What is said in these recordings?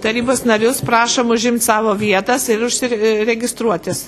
Tarybos narius prašom užimti savo vietas ir užsiregistruotis.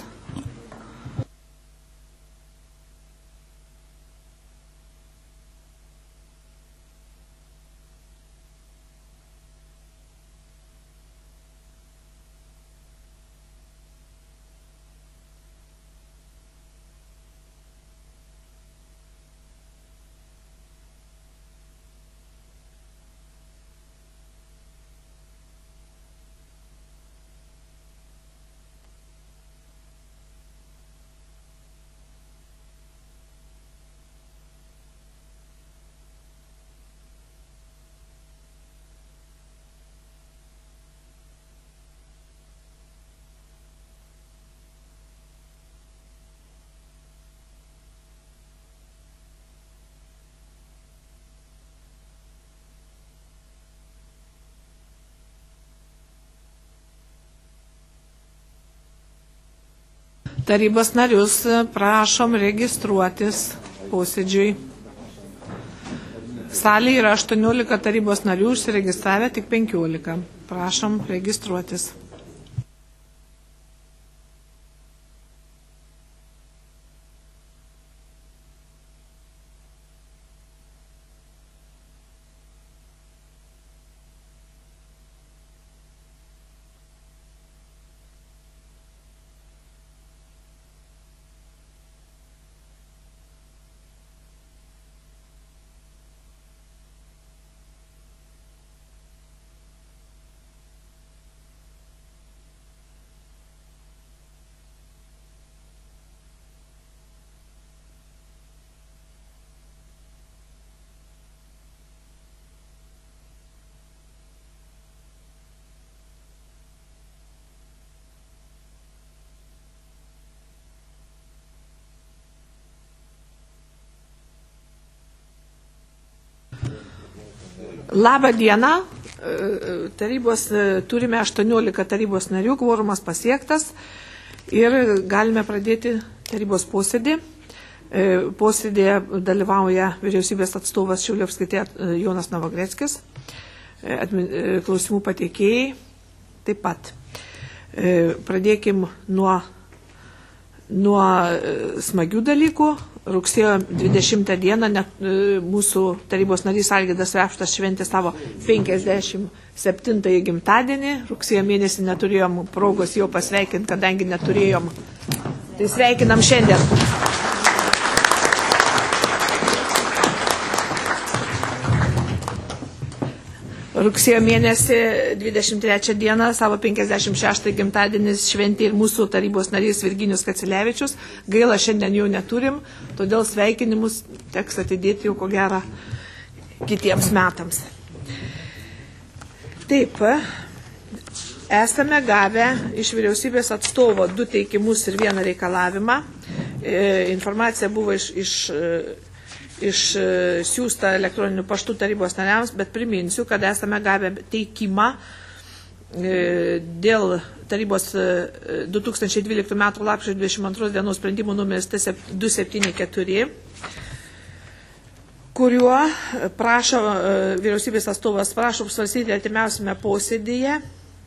Tarybos narius prašom registruotis posėdžiui. Salėje yra 18 tarybos narių, užsiregistravę tik 15. Prašom registruotis. Labą dieną. Turime 18 tarybos narių, kvorumas pasiektas ir galime pradėti tarybos posėdį. Posėdėje dalyvauja vyriausybės atstovas Šiaulių apskrityje Jonas Novogreckis, klausimų pateikėjai taip pat. Pradėkim nuo smagių dalykų. Rugsėjo 20 dieną mūsų tarybos narys Algirdas Repštas šventė savo 57-ąjį gimtadienį. Rugsėjo mėnesį neturėjom progos jo pasveikinti, kadangi neturėjom. Tai sveikinam šiandien. Rugsėjo mėnesį 23 dieną savo 56 gimtadienis šventė ir mūsų tarybos narys Virginijus Kacilevičius. Gaila, šiandien jau neturim, todėl sveikinimus teks atidėti jau ko gero kitiems metams. Taip, esame gavę iš vyriausybės atstovo 2 teikimus ir 1 reikalavimą. Informacija buvo išsiųsta elektroniniu paštu tarybos nariams, bet priminsiu, kad esame gavę teikimą dėl tarybos 2012 m. lapkričio 22 dienos sprendimų numeris 274, kuriuo prašo vyriausybės atstovas svarstyti artimiausiame posėdyje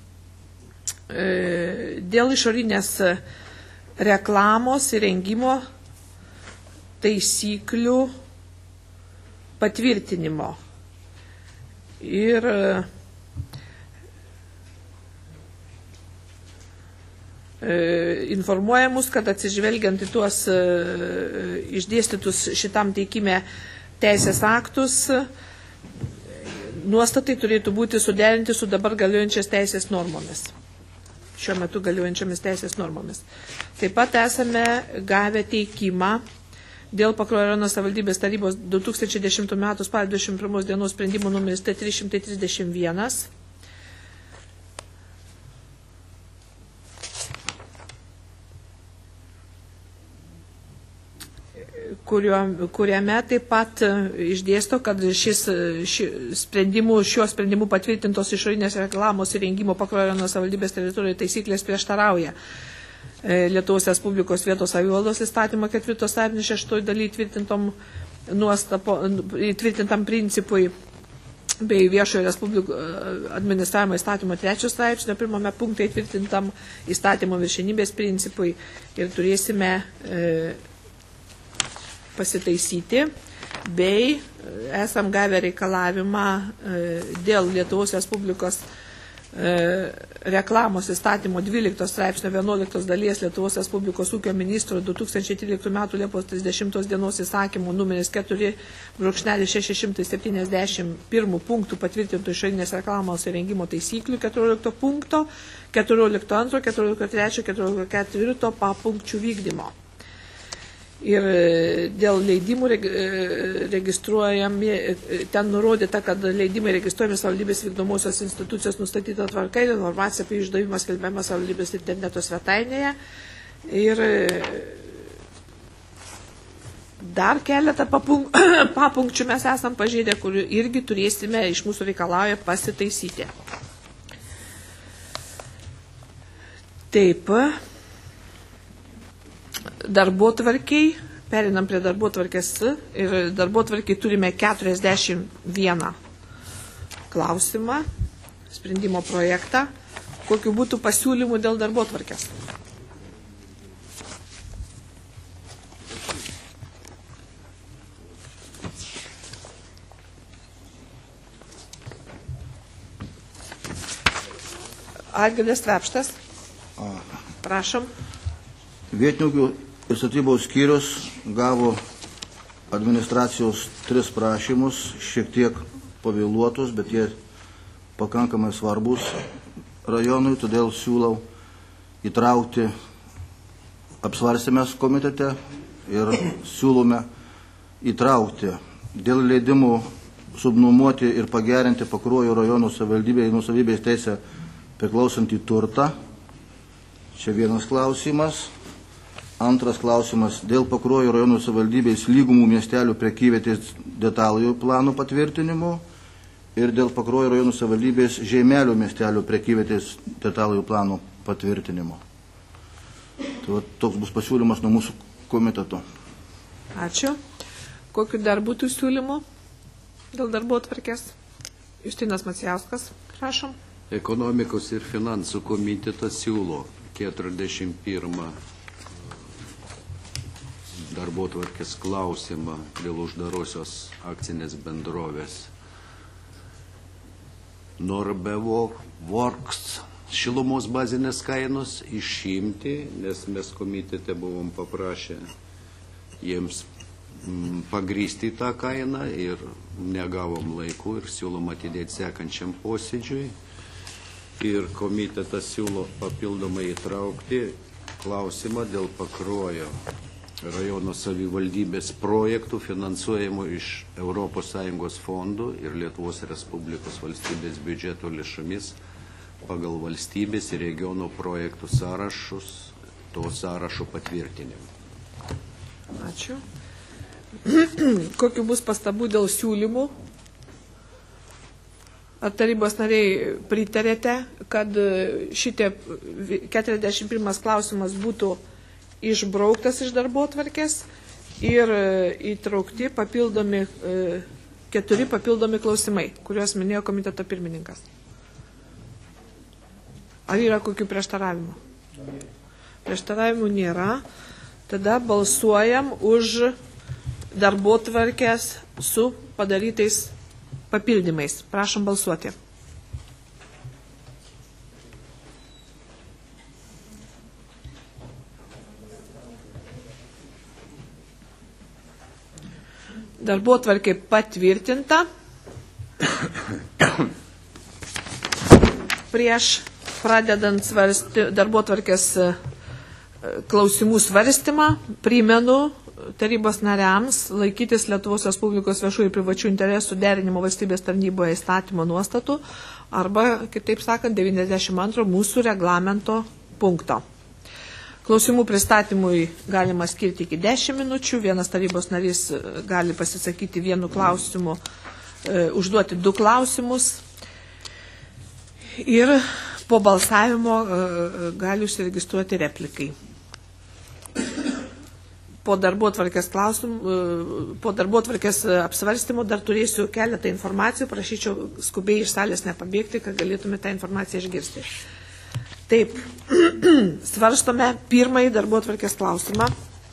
dėl išorinės reklamos įrengimo taisyklių patvirtinimo. Ir informuojamus, kad atsižvelgiant į tuos išdėstytus šitam teikime teisės aktus, nuostatai turėtų būti suderinti su dabar galiojančias teisės normomis. Šiuo metu galiojančiamis teisės normomis. Taip pat esame gavę teikimą dėl Pakruojo rajono savivaldybės tarybos 2010 m. spalio 21 dienos sprendimo numeris T331, kuriame taip pat išdėsto, kad šiuo sprendimu patvirtintos išorinės reklamos įrengimo Pakruojo rajono savivaldybės teritorijoje taisyklės prieštarauja Lietuvos Respublikos vietos savivaldos įstatymo 4 straipsnio 6 daly įtvirtintam principui bei viešojo Respublikų administravimo įstatymo 3 straipsnio 1 punktai tvirtintam įstatymo viršenybės principui ir turėsime pasitaisyti, bei esam gavę reikalavimą dėl Lietuvos Respublikos reklamos įstatymo 12 straipsnio 11 dalies Lietuvos Respublikos ūkio ministro 2013 m. Liepos 30 dienos įsakymų numeris 4.671 punktų patvirtintų išorinės reklamos įrengimo taisyklių 14 punkto, 14.2, 14.3, 14.4 papunkčių vykdymo. Ir dėl leidimų registruojami, ten nurodyta, kad leidimai registruojami savivaldybės vykdomosios institucijos nustatyta tvarka ir informacija apie išdavimą skelbiama savivaldybės interneto svetainėje. Ir dar keletą papunkčių mes esam pažeidę, kurių irgi turėsime iš mūsų reikalauja pasitaisyti. Taip. Darbotvarkiai, perinam prie darbotvarkės ir darbotvarkiai turime 41 klausimą, sprendimo projektą, kokiu būtų pasiūlymų dėl darbotvarkės. Algirdas Vepštas. Prašom. Vietinių ir statybos skyrius gavo administracijos 3 prašymus, šiek tiek pavėluotus, bet jie pakankamai svarbus rajonui, todėl siūlau įtraukti apsvarstėmės komitete ir siūlome įtraukti dėl leidimų subnuomoti ir pagerinti Pakruojo rajono savivaldybėje nuosavybės teisę priklausantį turtą. Čia vienas klausimas. Antras klausimas dėl Pakruojo rajono savivaldybės lygumų miestelių prekyvietės detalųjų planų patvirtinimo ir dėl Pakruojo rajono savivaldybės žemelių miestelių prekyvietės detalųjų planų patvirtinimo. Tai toks bus pasiūlymas nuo mūsų komiteto. Ačiū. Kokiu dar būtų siūlymų dėl darbotvarkės? Justinas Macijauskas, prašom. Ekonomikos ir finansų komitetas siūlo 41 darbotvarkės klausimą dėl uždarosios akcinės bendrovės Norbevo Works šilumos bazinės kainos išimti, nes mes komitete buvom paprašę jiems pagrysti tą kainą ir negavom laikų ir siūlom atidėti sekančiam posėdžiui. Ir komitetas siūlo papildomai įtraukti klausimą dėl Pakruojo rajono savivaldybės projektų finansuojamų iš ES fondų ir Lietuvos Respublikos valstybės biudžeto lėšomis pagal valstybės ir regionų projektų sąrašus, to sąrašo patvirtinimą. Ačiū. Kokiu bus pastabų dėl siūlymų? Ar tarybos nariai pritarėte, kad šitie 41 klausimas būtų išbrauktas iš darbotvarkės ir įtraukti 4 papildomi klausimai, kuriuos minėjo komiteto pirmininkas? Ar yra kokių prieštaravimų? Prieštaravimų nėra. Tada balsuojam už darbotvarkės su padarytais papildymais. Prašom balsuoti. Darbotvarkė patvirtinta. Prieš pradedant darbotvarkės klausimų svarstymą, primenu tarybos nariams laikytis Lietuvos Respublikos viešųjų ir privačių interesų derinimo valstybės tarnyboje įstatymo nuostatų arba, kitaip sakant, 92 mūsų reglamento punkto. Klausimų pristatymui galima skirti iki 10 minučių. Vienas tarybos narys gali pasisakyti vienu klausimu, užduoti 2 klausimus. Ir po balsavimo gali užsiregistruoti replikai. po darbotvarkės apsvarstymo dar turėsiu keletą informacijų, prašyčiau skubiai iš salės nepabėgti, kad galėtume tą informaciją išgirsti. Taip, svarstome pirmąjį darbotvarkės klausimą.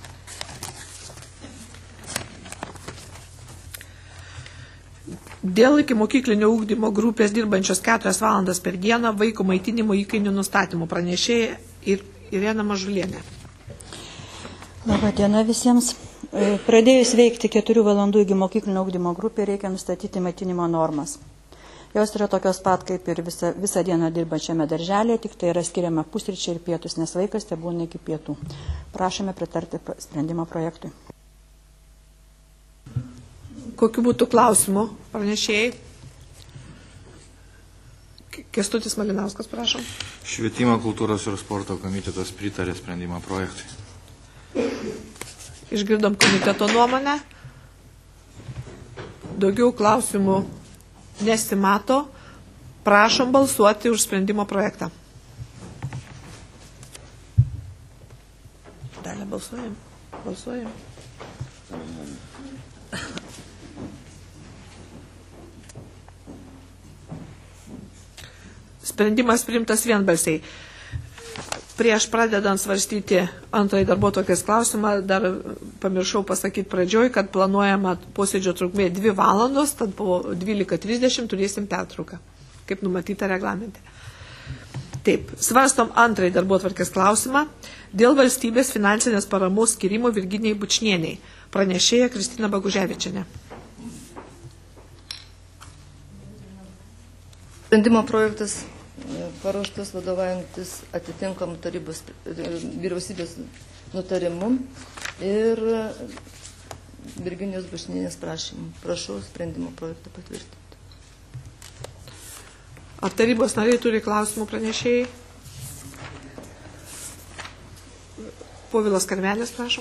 Dėl ikimokyklinio ugdymo grupės dirbančios 4 valandas per dieną vaiko maitinimo įkainių nustatymų pranešėja Irena Mažulienė. Labą dieną visiems. Pradėjus veikti 4 valandų ikimokyklinio ugdymo grupė reikia nustatyti maitinimo normas. Jos yra tokios pat kaip ir visą dieną dirbančiame darželėje, tik tai yra skiriama pusryčiai ir pietus, nes vaikas te būna iki pietų. Prašome pritarti sprendimo projektui. Kokiu būtų klausimų pranešėjai? Kęstutis Malinauskas, prašom. Švietimo, kultūros ir sporto komitetas pritarė sprendimo projektui. Išgirdom komiteto nuomonę. Daugiau klausimų nesimato. Prašom balsuoti už sprendimo projektą. Dalė, balsuojam. Balsuojam. Sprendimas priimtas vienbalsiai. Prieš pradedant svarstyti antrąjį darbotvarkės klausimą, dar pamiršau pasakyti pradžioj, kad planuojama posėdžio trukmė 2 valandos, tad po 12:30 turėsim pertrauką, kaip numatyta reglamente. Taip, svarstom antrąjį darbotvarkės klausimą dėl valstybės finansinės paramos skirimo Virginijai Bučnieniai. Pranešėja Kristina Baguževičienė. Sprendimo projektas paruoštas vadovaujantis atitinkamų tarybos vyriausybės nutarimu ir Virginijos Bučnienės prašymu. Prašau sprendimo projektą patvirtinti. Ar tarybos nariai turi klausimų pranešėjai? Povilas Karvelis, prašom.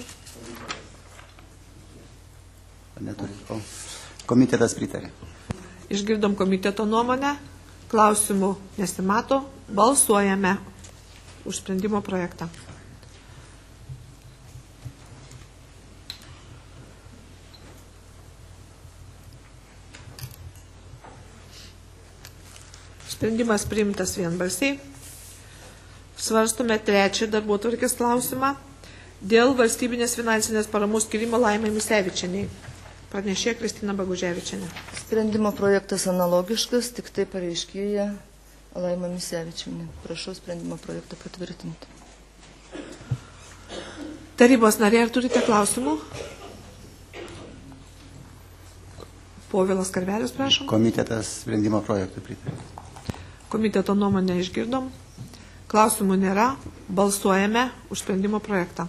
Neturi. Komitetas pritarė. Išgirdom komiteto nuomonę. Klausimų nesimato. Balsuojame už sprendimo projektą. Sprendimas priimtas vienbalsiai. Svarstome trečią darbotvarkės klausimą dėl valstybinės finansinės paramos skirimo Laimai Misevičienei. Pranešė Kristina Baguževičienė. Sprendimo projektas analogiškas, tik tai pareiškėja Laima Misevičienė. Prašau sprendimo projektą patvirtinti. Tarybos nariai, ar turite klausimų? Povilas Karvelis, prašom. Komitetas sprendimo projektui pritarė. Komiteto nuomonę išgirdom. Klausimų nėra. Balsuojame už sprendimo projektą.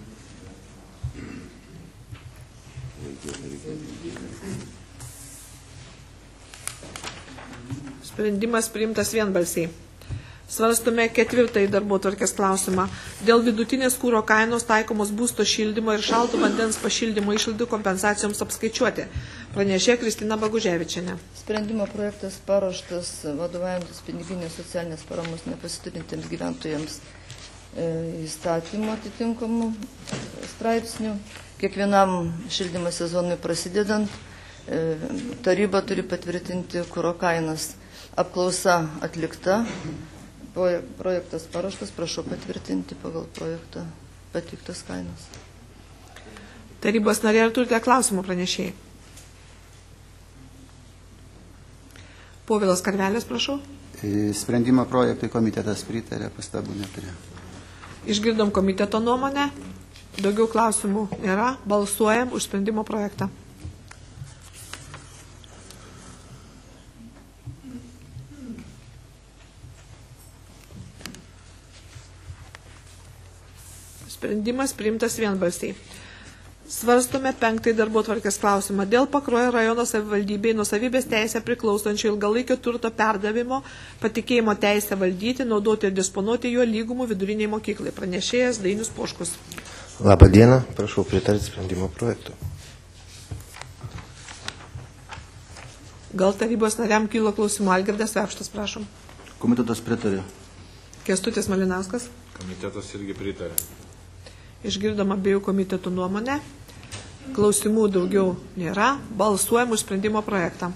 Sprendimas priimtas vienbalsiai. Svarstome ketvirtąjį darbotvarkės klausimą dėl vidutinės kuro kainos taikomos būsto šildymo ir šalto vandens pašildymo išlaidų kompensacijoms apskaičiuoti. Pranešė Kristina Baguževičienė. Sprendimo projektas paruoštas vadovaujantis piniginės socialinės paramos nepasiturintiems gyventojams įstatymų atitinkamų straipsnių. Kiekvienam šildymo sezonui prasidedant taryba turi patvirtinti kuro kainas. Apklausa atlikta, projektas paruoštas, prašau patvirtinti pagal projektą pateiktas kainas. Tarybos nariai, ar turite klausimų pranešėjai? Povilas Karvelis, prašau. Sprendimo projektui komitetas pritarė, pastabų neturėjo. Išgirdom komiteto nuomonę. Daugiau klausimų nėra. Balsuojam už sprendimo projektą. Sprendimas priimtas vienbalsiai. Svarstome penktąjį darbotvarkės klausimą dėl Pakruojo rajono savivaldybei nuosavybės teisę priklausančio ilgalaikio turto perdavimo, patikėjimo teisę valdyti, naudoti ir disponuoti juo lygumų viduriniai mokyklai. Pranešėjas Dainius Poškus. Labą dieną, prašau pritarti sprendimo projektu. Gal tarybos nariam kilo klausimų? Algirdas Vekštas, prašom. Komitetas pritarė. Kęstutis Malinauskas. Komitetas irgi pritarė. Išgirdom abiejų komitetų nuomonę. Klausimų daugiau nėra. Balsuojam už sprendimo projektą.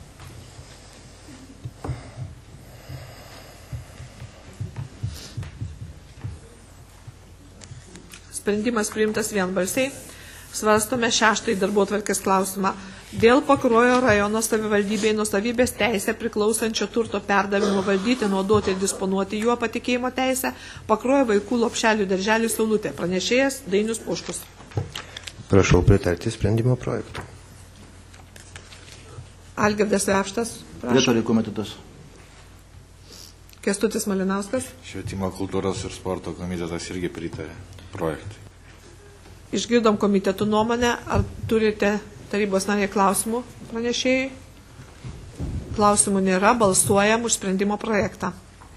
Sprendimas priimtas vienbalsiai. Svarstome 6 darbotvarkės klausimą. Dėl Pakruojo rajono savivaldybei nuosavybės teisę priklausančio turto perdavimo valdyti, naudoti ir disponuoti juo patikėjimo teisę Pakruojo vaikų lopšelių darželių Saulutė. Pranešėjas Dainius Puškus. Prašau pritarti sprendimo projektui. Algirdas Repštas. Pritarė komitetas. Kęstutis Malinauskas. Švietimo, kultūros ir sporto komitetas irgi pritarė projektui. Išgirdom komitetų nuomonę. Ar turite tarybos narė klausimų pranešėjai? Klausimų nėra. Balsuojam už sprendimo projektą.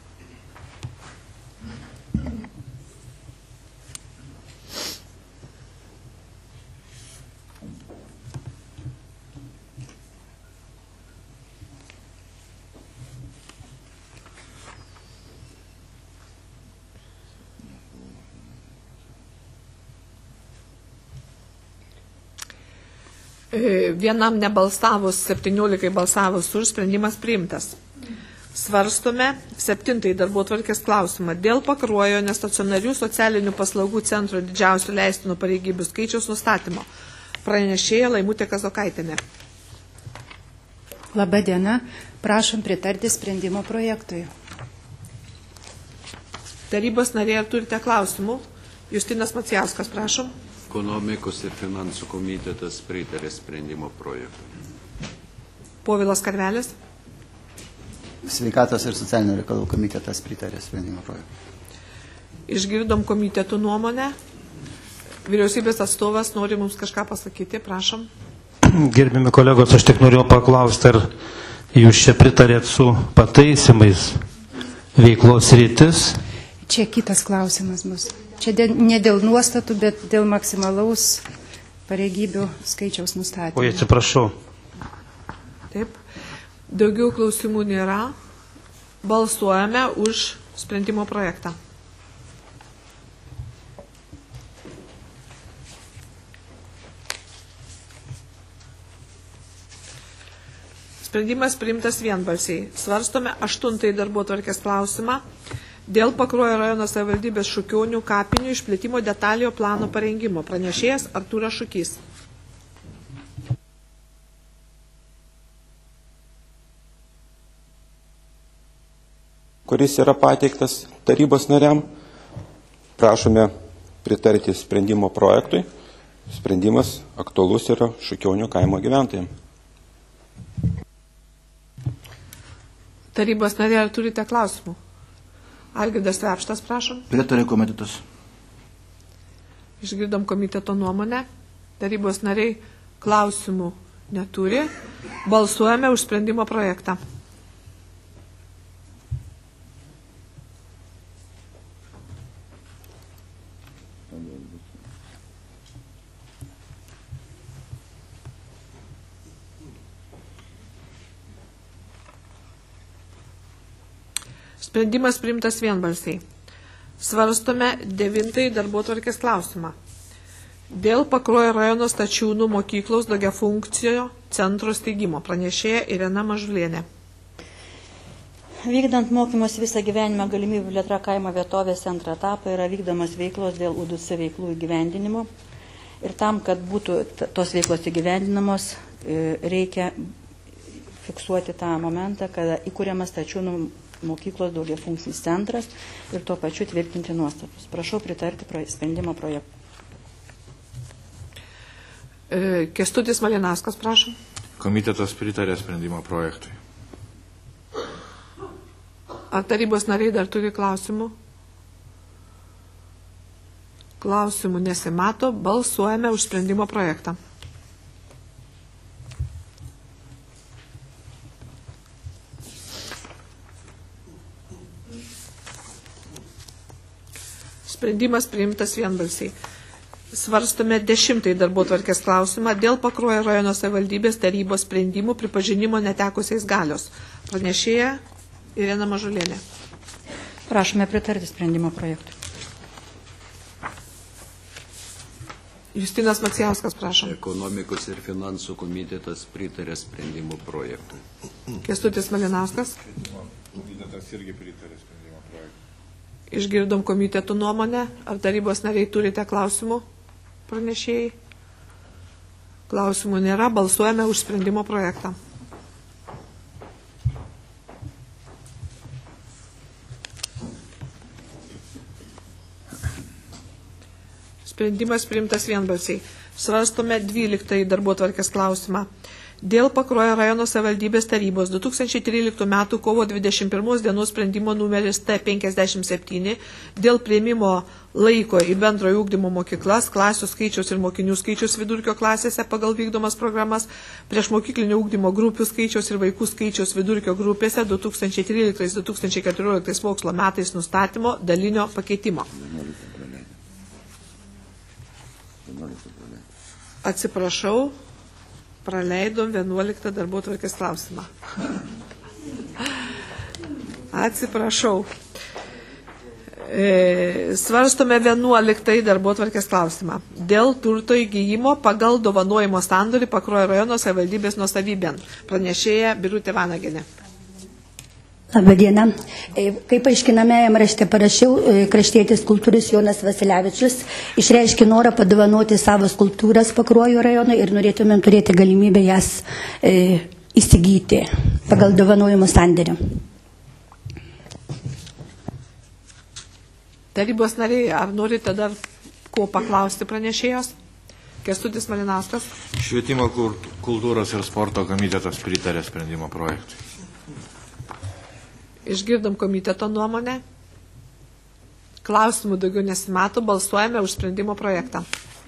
Vienam nebalsavus, 17 balsavus už, sprendimas priimtas. Svarstome 7 darbotvarkės klausimą dėl Pakruojo nestacionarių socialinių paslaugų centro didžiausių leistinų pareigybių skaičiaus nustatymo. Pranešėja Laimutė Kazokaitienė. Labą dieną, prašom pritarti sprendimo projektui. Tarybos narė, ar turite klausimų? Justinas Macijauskas, prašom. Ekonomikos ir finansų komitetas pritarė sprendimo projektui. Povilas Karvelis. Sveikatos ir socialinių reikalų komitetas pritarė sprendimo projektui. Išgirdom komitetų nuomonę. Vyriausybės atstovas nori mums kažką pasakyti, prašom. Gerbimi kolegos, aš tik noriu paklausti, ar jūs čia pritarėt su pataisimais veiklos rytis? Čia kitas klausimas bus. Čia ne dėl nuostatų, bet dėl maksimalaus pareigybių skaičiaus nustatymo. Oi, atsiprašau. Taip. Daugiau klausimų nėra. Balsuojame už sprendimo projektą. Sprendimas priimtas vienbalsiai. Svarstome 8 darbotvarkės klausimą dėl Pakruojo rajono savivaldybės Šukionių kapinių išplėtimo detaliojo plano parengimo. Pranešėjas Artūras Šukys. Kuris yra pateiktas tarybos nariam. Prašome pritarti sprendimo projektui. Sprendimas aktualus yra Šukionių kaimo gyventojams. Tarybos narė, ar turite klausimų? Algirdas Repštas, prašom. Pritarė komitetas. Išgirdom komiteto nuomonę. Tarybos nariai klausimų neturi. Balsuojame už sprendimo projektą. Sprendimas priimtas vienbalsiai. Svarstome 9 darbotvarkės klausimą. Dėl Pakruojo rajono Stačiūnų mokyklos daugiafunkcijo centro steigimo. Pranešėja Irena Mažulienė. Vykdant mokymus visą gyvenimą galimybių plėtra kaimo vietovėse antrą etapą yra vykdomas veiklos dėl UDC veiklų įgyvendinimo. Ir tam, kad būtų tos veiklos įgyvendinamos, reikia fiksuoti tą momentą, kada įkūriamas Stačiūnų mokyklos daugiafunkcinis centras ir tuo pačiu tvirtinti nuostatus. Prašau pritarti sprendimo projektui. Kęstutis Malinauskas, prašom. Komitetas pritarė sprendimo projektui. Ar tarybos nariai dar turi klausimų? Klausimų nesimato. Balsuojame už sprendimo projektą. Sprendimas priimtas vienbalsiai. Svarstome 10 darbotvarkės klausimą dėl Pakruojo rajono savivaldybės tarybos sprendimų pripažinimo netekusiais galios. Pranešėja Irena Mažulienė. Prašome pritarti sprendimo projektui. Justinas Macijauskas, prašom. Ekonomikos ir finansų komitetas pritarė sprendimo projektui. Kęstutis Malinauskas. Komitetas irgi pritarė sprendimo projektui. Išgirdom komitetų nuomonę. Ar tarybos nariai turite klausimų pranešėjai? Klausimų nėra. Balsuojame už sprendimo projektą. Sprendimas priimtas vienbalsiai. Svarstome 12 darbotvarkės klausimą. Dėl Pakruojo rajono savivaldybės tarybos 2013 m. kovo 21 dienos sprendimo numeris T57 dėl priėmimo laiko į bendrojo ugdymo mokyklas, klasių skaičiaus ir mokinių skaičiaus vidurkio klasėse pagal vykdomas programas, priešmokyklinio ugdymo grupių skaičiaus ir vaikų skaičiaus vidurkio grupėse 2013-2014 mokslo metais nustatymo dalinio pakeitimo. Atsiprašau, praleidom 11 darbotvarkės klausimą. Atsiprašau. Svarstome 11 darbotvarkės klausimą. Dėl turto įgyjimo pagal dovanojimo sandorį Pakruojo rajono savivaldybės nuosavybėn. Pranešėja Birutė Vanagienė. Labadiena. Kaip aiškinamajam rašte parašiau, kraštietis skulptorius Jonas Vasilevičius išreiškė norą padovanoti savo skulptūras Pakruojo rajonui ir norėtumėm turėti galimybę jas įsigyti pagal dovanojimo sandėrį. Tarybos nariai, ar norite dar ko paklausti pranešėjos? Kęstutis Malinauskas. Švietimo, kultūros ir sporto komitetas pritarė sprendimo projektui. Išgirdom komiteto nuomonę. Klausimų daugiau nesimato. Balsuojame už sprendimo projektą.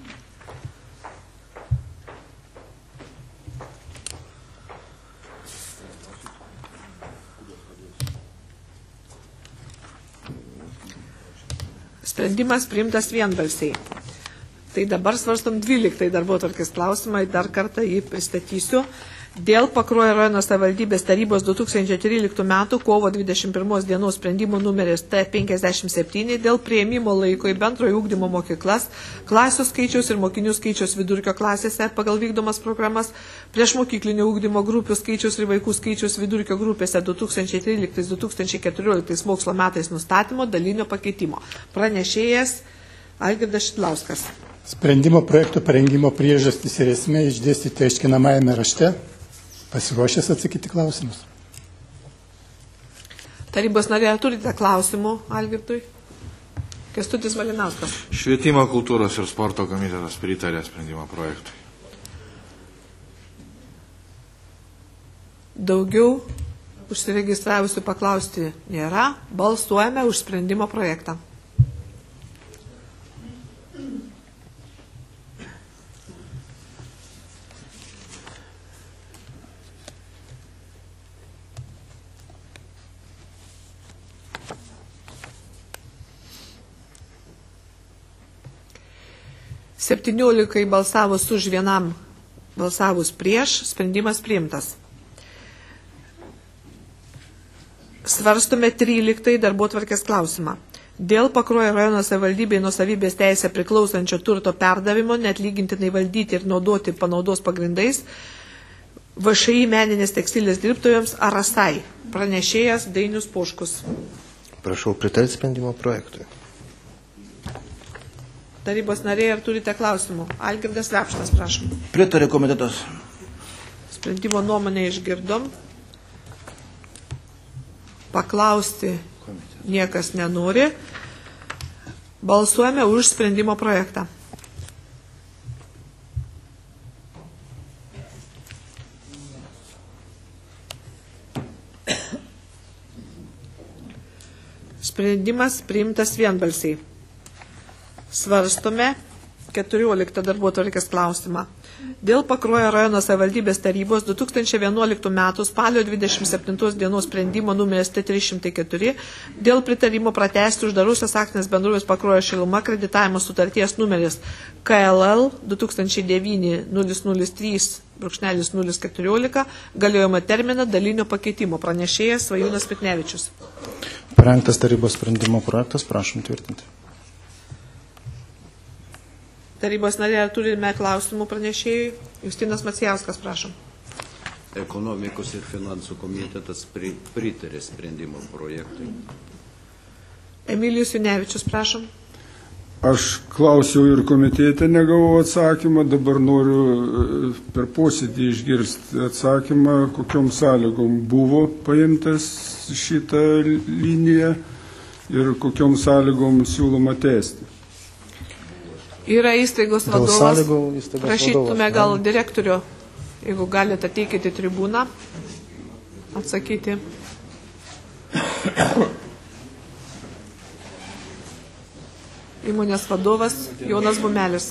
Sprendimas priimtas vienbalsiai. Tai dabar svarstom 12 darbotvarkės klausimą. Dar kartą jį pristatysiu. Dėl Pakruojo rajono savivaldybės tarybos 2013 m. kovo 21 dienos sprendimo numeris T57 dėl priėmimo laiko į bendrojo ugdymo mokyklas, klasių skaičiaus ir mokinių skaičiaus vidurkio klasėse pagal vykdomas programas, priešmokyklinio ugdymo grupių skaičiaus ir vaikų skaičiaus vidurkio grupėse 2013-2014 mokslo metais nustatymo dalinio pakeitimo. Pranešėjas Algirdas Šidlauskas. Sprendimo projektų parengimo priežastys ir esmė išdėstyti aiškinamajame rašte. Pasiruošęs atsakyti klausimus. Tarybos nariai, ar turite klausimų Algirdui? Kęstutis Malinauskas. Švietimo, kultūros ir sporto komitetas pritarė sprendimo projektui. Daugiau užsiregistravusių paklausti nėra. Balsuojame už sprendimo projektą. Septyniolikai balsavus už, vienam balsavus prieš, sprendimas priimtas. Svarstome 13 darbotvarkės klausimą. Dėl Pakruojo rajono savivaldybei nuosavybės teisę priklausančio turto perdavimo neatlygintinai valdyti ir naudoti panaudos pagrindais VŠI meninės tekstilės dirbtojams Arasai. Pranešėjas Dainius Poškus. Prašau pritarti sprendimo projektui. Tarybos nariai, ar turite klausimų? Algirdas Repštas, prašom. Pritarė komitetas. Sprendimo nuomonę išgirdom. Paklausti niekas nenori. Balsuojame už sprendimo projektą. Sprendimas priimtas vienbalsiai. Svarstome 14 darbotvarkės klausimą. Dėl Pakruojo rajono savivaldybės tarybos 2011 m. spalio 27 dienos sprendimo numeris T304 dėl pritarimo pratęsti uždarusios akcinės bendrovės Pakruojo Šiluma kreditavimo sutarties numeris KLL 2009-003/014 galiojimo terminą dalinio pakeitimo. Pranešėjas Svajūnas Pitnevičius. Parengtas tarybos sprendimo projektas, prašom tvirtinti. Tarybos nariai, ar turime klausimų pranešėjui? Justinas Macijauskas, prašom. Ekonomikos ir finansų komitetas pritarė sprendimo projektui. Emilijus Junevičius, prašom. Aš klausiau ir komitete negavau atsakymą, dabar noriu per posėdį išgirsti atsakymą, kokiom sąlygom buvo paimtas šitą liniją ir kokiom sąlygom siūloma tęsti. Yra įstaigos vadovas. Prašytume gal direktorių, jeigu galite ateikite tribūną, atsakyti. Įmonės vadovas Jonas Bumelis.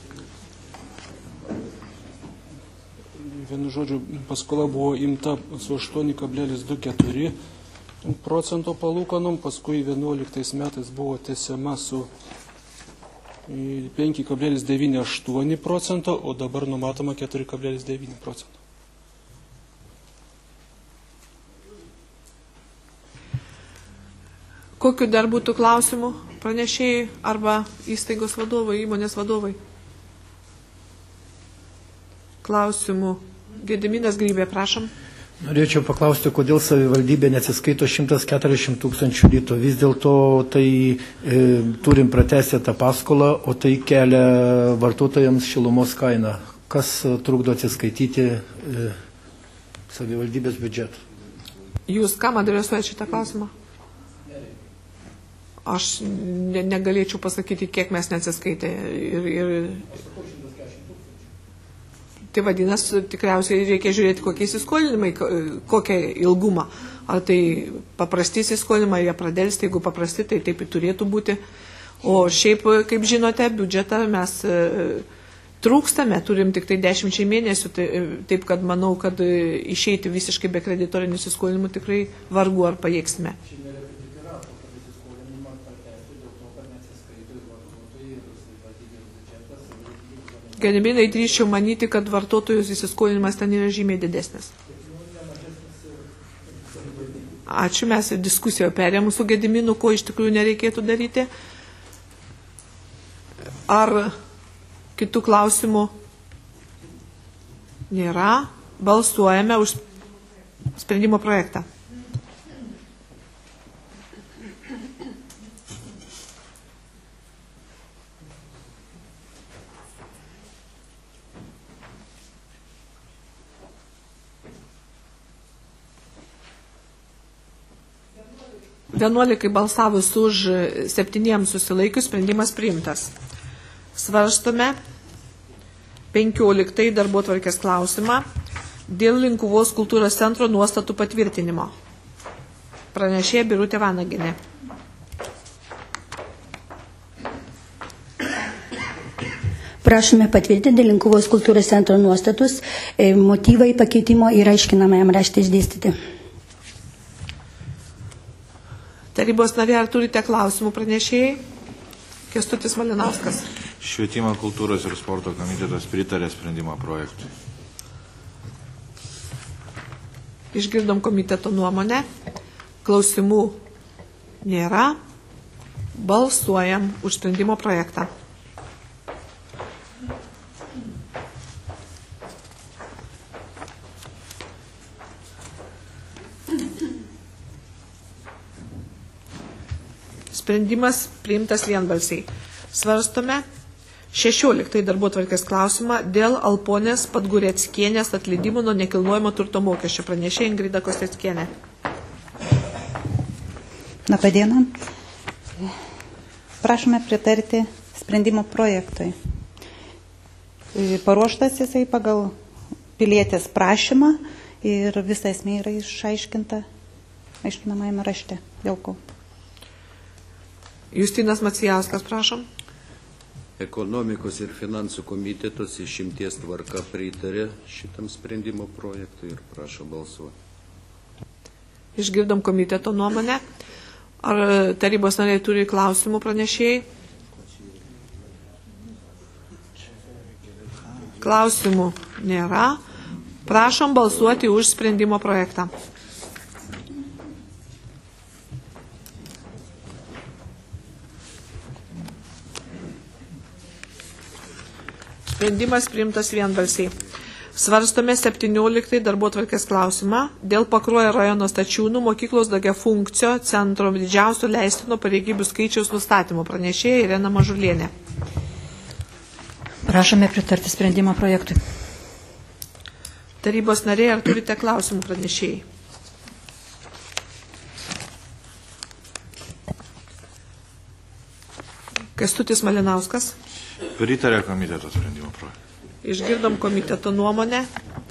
Vienu žodžiu, paskola buvo imta su 8,24% palūkanom, paskui 11 metais buvo tęsiama su 5,98%, o dabar numatoma 4,9%. Kokiu dar būtų klausimų pranešėjai arba įstaigos vadovai, įmonės vadovai? Klausimų. Gediminas Grybė, prašom. Norėčiau paklausti, kodėl savivaldybė neatsiskaito 140 000 litų. Vis dėlto tai turim pratęsti tą paskolą, o tai kelia vartotojams šilumos kainą. Kas trukdo atsiskaityti savivaldybės biudžetą? Jūs kam adresuojate šitą klausimą? Aš negalėčiau pasakyti, kiek mes neatsiskaitė. Tai vadinasi, tikriausiai reikia žiūrėti, kokie įsiskolinimai, kokią ilgumą. Ar tai paprasti įsiskolinimai, jie pradėlsti, jeigu paprasti, tai taip ir turėtų būti. O šiaip, kaip žinote, biudžetą mes trūkstame, turim tik tai 10 mėnesių, taip kad manau, kad išeiti visiškai be kreditorinių įsiskolinimų tikrai vargu ar pajėgsime. Gediminai, drįsčiau manyti, kad vartotojų įsiskolinimas ten yra žymiai didesnis. Ačiū, mes diskusijoje perėmėm su Gediminu, ko iš tikrųjų nereikėtų daryti. Ar kitų klausimų nėra? Balsuojame už sprendimo projektą. Vienuolikai balsavus už 7 susilaikius, sprendimas priimtas. Svarstome 15 darbotvarkės klausimą dėl Linkuvos kultūros centro nuostatų patvirtinimo. Pranešėja Birutė Vanaginė. Prašome patvirtinti Linkuvos kultūros centro nuostatus. Motyvai pakeitimo yra aiškinamajam rašte išdėstyti. Tarybos narė, ar turite klausimų pranešėjai? Kęstutis Malinauskas. Švietimo, kultūros ir sporto komitetas pritarė sprendimo projektui. Išgirdom komiteto nuomonę. Klausimų nėra. Balsuojam už sprendimo projektą. Sprendimas priimtas vienbalsiai. Svarstome 16 darbotvarkės klausimą dėl Alponės Padgureckienės atleidimo nuo nekilnojamo turto mokesčio. Pranešė Ingrida Kosteckienė. Labadiena. Prašome pritarti sprendimo projektui. Paruoštas jisai pagal pilietės prašymą ir visa esmė yra išaiškinta aiškinamajame rašte. Dėl ko? Justinas Macijauskas, prašom. Ekonomikos ir finansų komitetas išimties tvarka pritarė šitam sprendimo projektui ir prašo balsuoti. Išgirdom komiteto nuomonę. Ar tarybos nariai turi klausimų pranešėjai? Klausimų nėra. Prašom balsuoti už sprendimo projektą. Sprendimas priimtas vienbalsiai. Svarstome 17 darbotvarkės klausimą dėl Pakruojo rajono Stačiūnų mokyklos daugiafunkcio centro didžiausio leistino pareigybių skaičiaus nustatymo. Pranešėja Irena Mažulienė. Prašome pritarti sprendimo projektui. Tarybos nariai, ar turite klausimų pranešėjai? Kęstutis Malinauskas. Pritarė komiteto sprendimo projektui. Išgirdom komiteto nuomonę.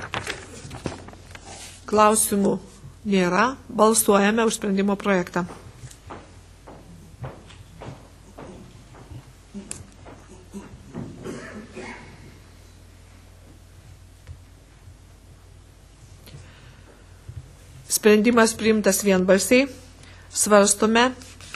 Klausimų nėra. Balsuojame už sprendimo projektą. Sprendimas priimtas vienbalsiai. Svarstome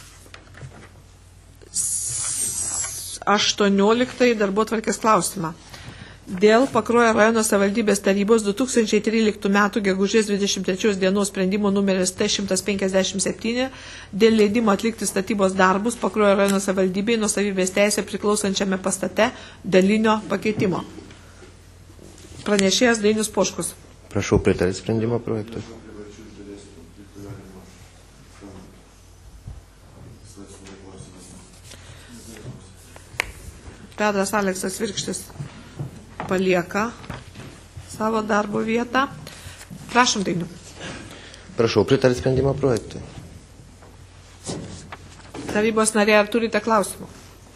18 darbotvarkės klausimą. Dėl Pakruojo rajono savivaldybės tarybos 2013 m. gegužės 23 dienos sprendimo numeris T157 dėl leidimo atlikti statybos darbus Pakruojo rajono savivaldybei nuosavybės teisė priklausančiame pastate dalinio pakeitimo. Pranešėjas Dainius Poškus. Prašau pritarti sprendimo projektui. Petras Aleksas Virkštis palieka savo darbo vietą. Prašom, Dainiu. Prašau pritarti sprendimo projektui. Tarybos nariai, ar turite klausimų?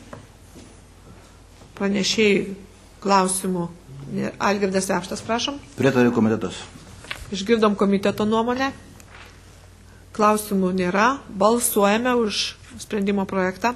Pranešėjai klausimų. Algirdas Vepštas, prašom. Pritarė komitetas. Išgirdom komiteto nuomonę. Klausimų nėra. Balsuojame už sprendimo projektą.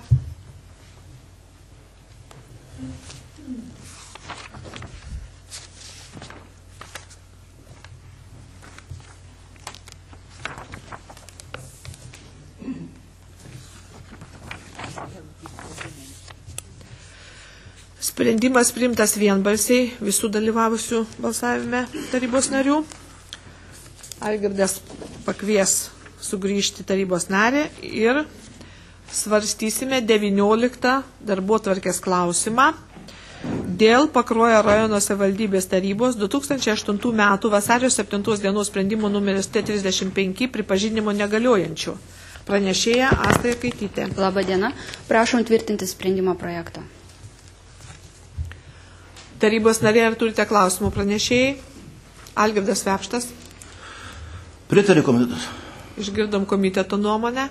Sprendimas priimtas vienbalsiai visų dalyvavusių balsavime tarybos narių. Algirdas pakvies sugrįžti tarybos narį ir svarstysime 19 darbotvarkės klausimą dėl Pakruojo rajono savivaldybės tarybos 2008 m. vasario 7 dienos sprendimo numeris T35 pripažinimo negaliojančių. Pranešėja Asta Jakaitytė. Labą dieną. Prašom tvirtinti sprendimo projektą. Tarybos nariai, ar turite klausimų pranešėjai? Algirdas Vepštas. Pritarė komitetas. Išgirdom komiteto nuomonę.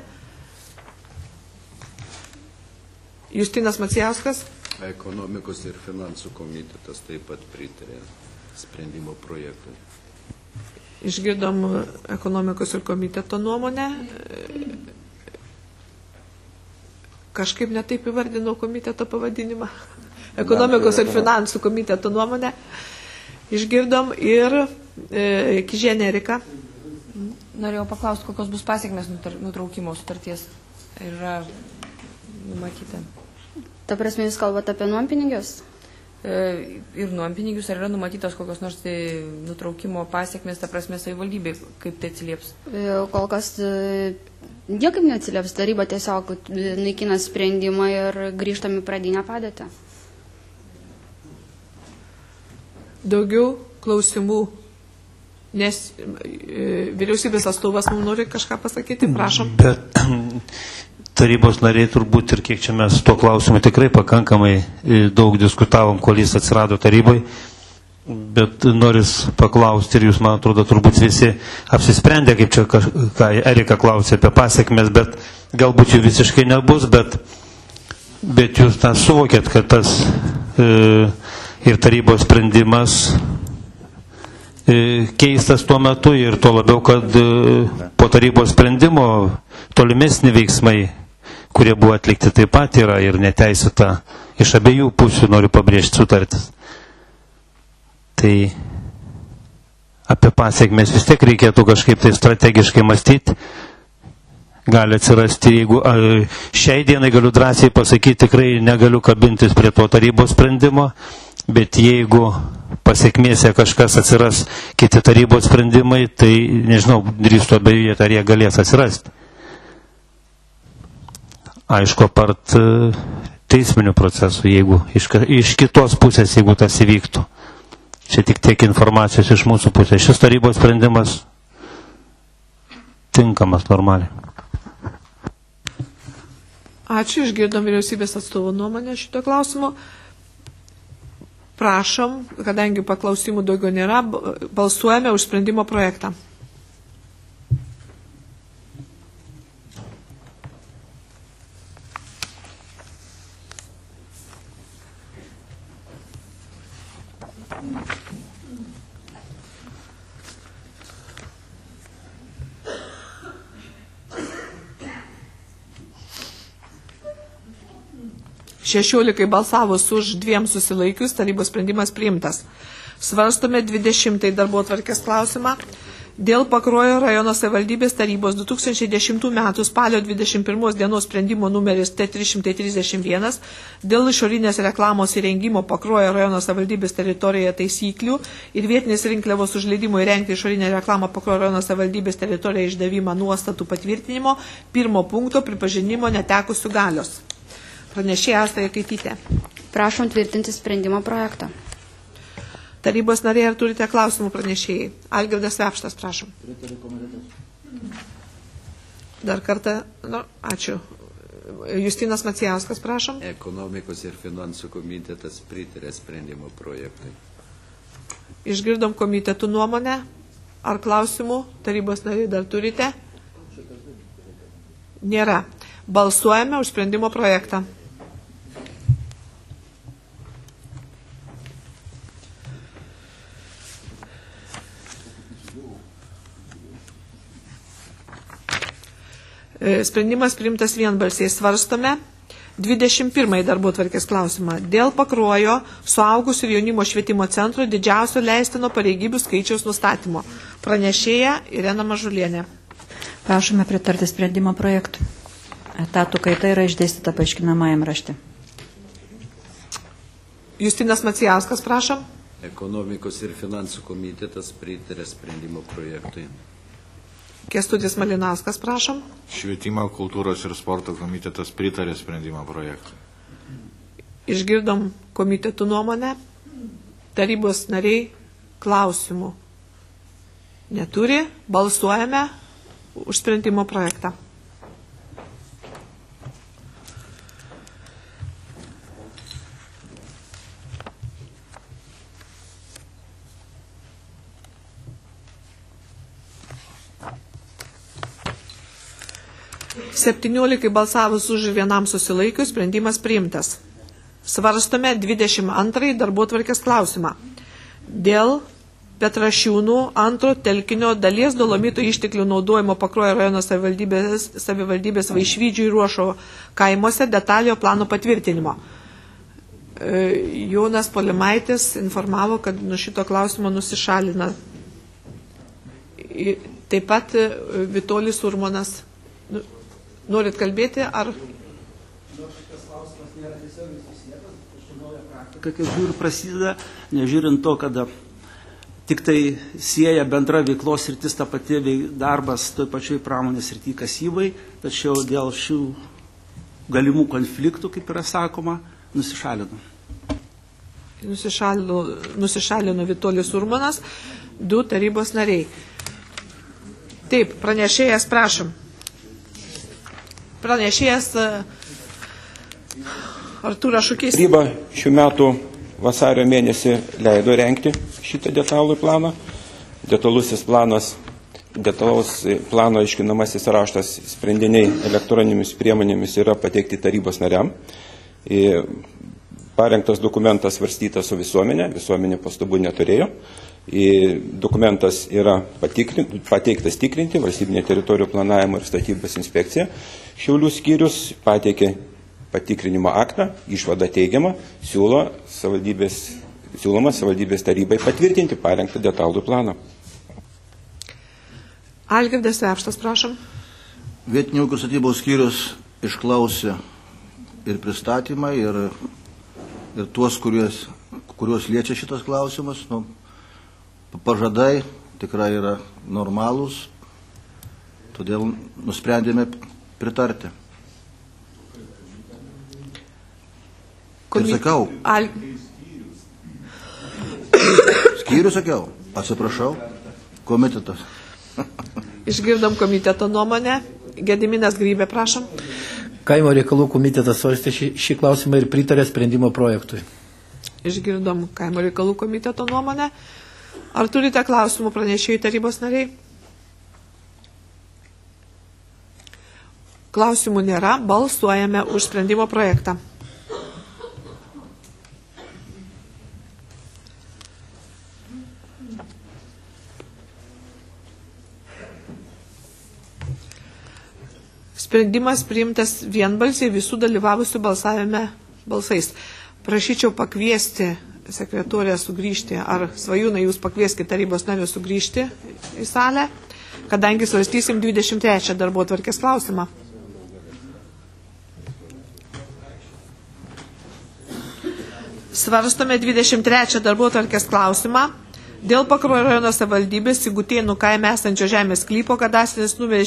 Justinas Macijauskas. Ekonomikos ir finansų komitetas taip pat pritarė sprendimo projektui. Išgirdom ekonomikos ir komiteto nuomonę. Kažkaip netaip įvardinau komiteto pavadinimą. Ekonomikos ir finansų komiteto nuomonę. Išgirdom ir Kižienė Erika. Norėjau paklausti, kokios bus pasiekmes nutraukimo sutarties. Yra numatyta. Ta prasme, jūs kalbate apie nuompinigius? Ir nuompinigius, ar yra numatytos kokios nors nutraukimo pasiekmes, ta prasme, savivaldybė, kaip tai atsilieps? Kol kas niekaip neatsilieps. Taryba tiesiog naikina sprendimą ir grįžtam į pradinę padėtį. Daugiau klausimų, nes vyriausybės atstovas mums nori kažką pasakyti, prašom. Bet tarybos nariai turbūt ir kiek čia mes tuo klausimu tikrai pakankamai daug diskutavom, kol jis atsirado tarybai, bet noris paklausti ir jūs, man atrodo, turbūt visi apsisprendė, kaip čia ką Erika klausė apie pasiekmes, bet galbūt jų visiškai nebus, bet jūs tą suvokėt, kad tas ir tarybos sprendimas keistas tuo metu ir tuo labiau, kad po tarybos sprendimo tolimesni veiksmai, kurie buvo atlikti, taip pat yra ir neteisėta iš abiejų pusių, noriu pabrėžti, sutartis. Tai apie pasiekmes vis tiek reikėtų kažkaip tai strategiškai mąstyti. Gali atsirasti, jeigu šiai dienai galiu drąsiai pasakyti, tikrai negaliu kabintis prie to tarybos sprendimo, bet jeigu pasiekmėse kažkas atsiras kiti tarybos sprendimai, tai nežinau, drįstu abejoti, ar jie galės atsirasti. Aišku, apart teisminių procesų, jeigu iš kitos pusės, jeigu tas įvyktų. Čia tik tiek informacijos iš mūsų pusės. Šis tarybos sprendimas tinkamas normaliai. Ačiū, išgirdom vyriausybės atstovų nuomonę šito klausimu. Prašom, kadangi paklausimų daugiau nėra, balsuojame už sprendimo projektą. Šešiolikai balsavus už, 2 susilaikius, tarybos sprendimas priimtas. Svarstome 20 darbotvarkės klausimą dėl Pakruojo rajono savivaldybės tarybos 2010 metų spalio 21 dienos sprendimo numeris T331 dėl išorinės reklamos įrengimo Pakruojo rajono savivaldybės teritorijoje taisyklių ir vietinės rinkliavos užleidimo įrengti išorinę reklamą Pakruojo rajono savivaldybės teritorijoje išdavimą nuostatų patvirtinimo 1 punkto pripažinimo netekusių galios. Pranešėja Asta Jakaitytė. Prašom tvirtinti sprendimo projektą. Tarybos nariai, ar turite klausimų pranešėjai? Algirdas Vepštas, prašom. Dar kartą, ačiū. Justinas Macijauskas, prašom. Ekonomikos ir finansų komitetas pritarė sprendimo projektui. Išgirdom komitetų nuomonę. Ar klausimų tarybos nariai dar turite? Nėra. Balsuojame už sprendimo projektą. Sprendimas priimtas vienbalsiai. Svarstome 21 darbotvarkės klausimą dėl Pakruojo suaugusių ir jaunimo švietimo centro didžiausio leistino pareigybių skaičiaus nustatymo. Pranešėja Irena Mažulienė. Prašome pritarti sprendimo projektui. Etatų kaita yra išdėstyta paaiškinamajam rašte. Justinas Macijauskas, prašom. Ekonomikos ir finansų komitetas pritarė sprendimo projektui. Kęstutis Malinauskas, prašom. Švietimo, kultūros ir sporto komitetas pritarė sprendimo projektui. Išgirdom komitetų nuomonę. Tarybos nariai klausimų neturi. Balsuojame už sprendimo projektą. Septyniolikai balsavus už ir 1 susilaikius, sprendimas priimtas. Svarstome 22 darbotvarkės klausimą dėl Petrašiūnų 2 telkinio dalies dolomito išteklių naudojimo Pakruojo rajono savivaldybės Vaišvydžių ir Ruošo kaimuose detaliojo plano patvirtinimo. Jonas Polimaitis informavo, kad nuo šito klausimo nusišalina. Taip pat Vitolis Urmonas. Norit kalbėti, ar? Kaip žiūriu, prasideda, nežiūrint to, kada tik tai sieja bendra veiklos sritis, ta pati darbas toj pačioj pramonės srity kasybai, tačiau dėl šių galimų konfliktų, kaip yra sakoma, nusišalino. Nusišalino Vitolis Urmanas, 2 tarybos nariai. Taip, pranešėjas, prašom. Pranešėjas Artūras Šukys. Taryba šių metų vasario mėnesį leido rengti šitą detalų planą. Detalaus plano aiškinamasis raštas sprendiniai elektroninėmis priemonėmis yra pateikti tarybos nariam. Parengtas dokumentas svarstytas su visuomenė pastabų neturėjo. Dokumentas yra pateiktas tikrinti, valstybinė teritorijų planavimo ir statybos inspekcija. Šiaulių skyrius pateikė patikrinimo aktą, išvada teigiama, siūloma savivaldybės tarybai patvirtinti parengtą detalų planą. Algirdas Vepštas, prašom. Vietinių ūkio statybos skyrius išklausė ir pristatymą, ir tuos, kuriuos liečia šitas klausimas. Pažadai tikrai yra normalūs, todėl nusprendėme pritarti. Ir sakiau. Skyrių sakiau. Atsiprašau. Komitetas. Išgirdom komiteto nuomonę. Gediminas Grybė, prašom. Kaimo reikalų komitetas svarstė šį klausimą ir pritarė sprendimo projektui. Išgirdom kaimo reikalų komiteto nuomonę. Ar turite klausimų pranešėjų tarybos nariai? Klausimų nėra. Balsuojame už sprendimo projektą. Sprendimas priimtas vienbalsiai visų dalyvavusių balsavime balsais. Prašyčiau pakviesti sekretorę sugrįžti, ar Svajūnai jūs pakvieskite tarybos narius sugrįžti į salę, kadangi svarstysim 23 darbotvarkės klausimą. Svarstome 23 darbotvarkės klausimą. Dėl Pakruojo rajono savivaldybės Sigutėnų kaime esančio žemės sklypo kadastrinis numeris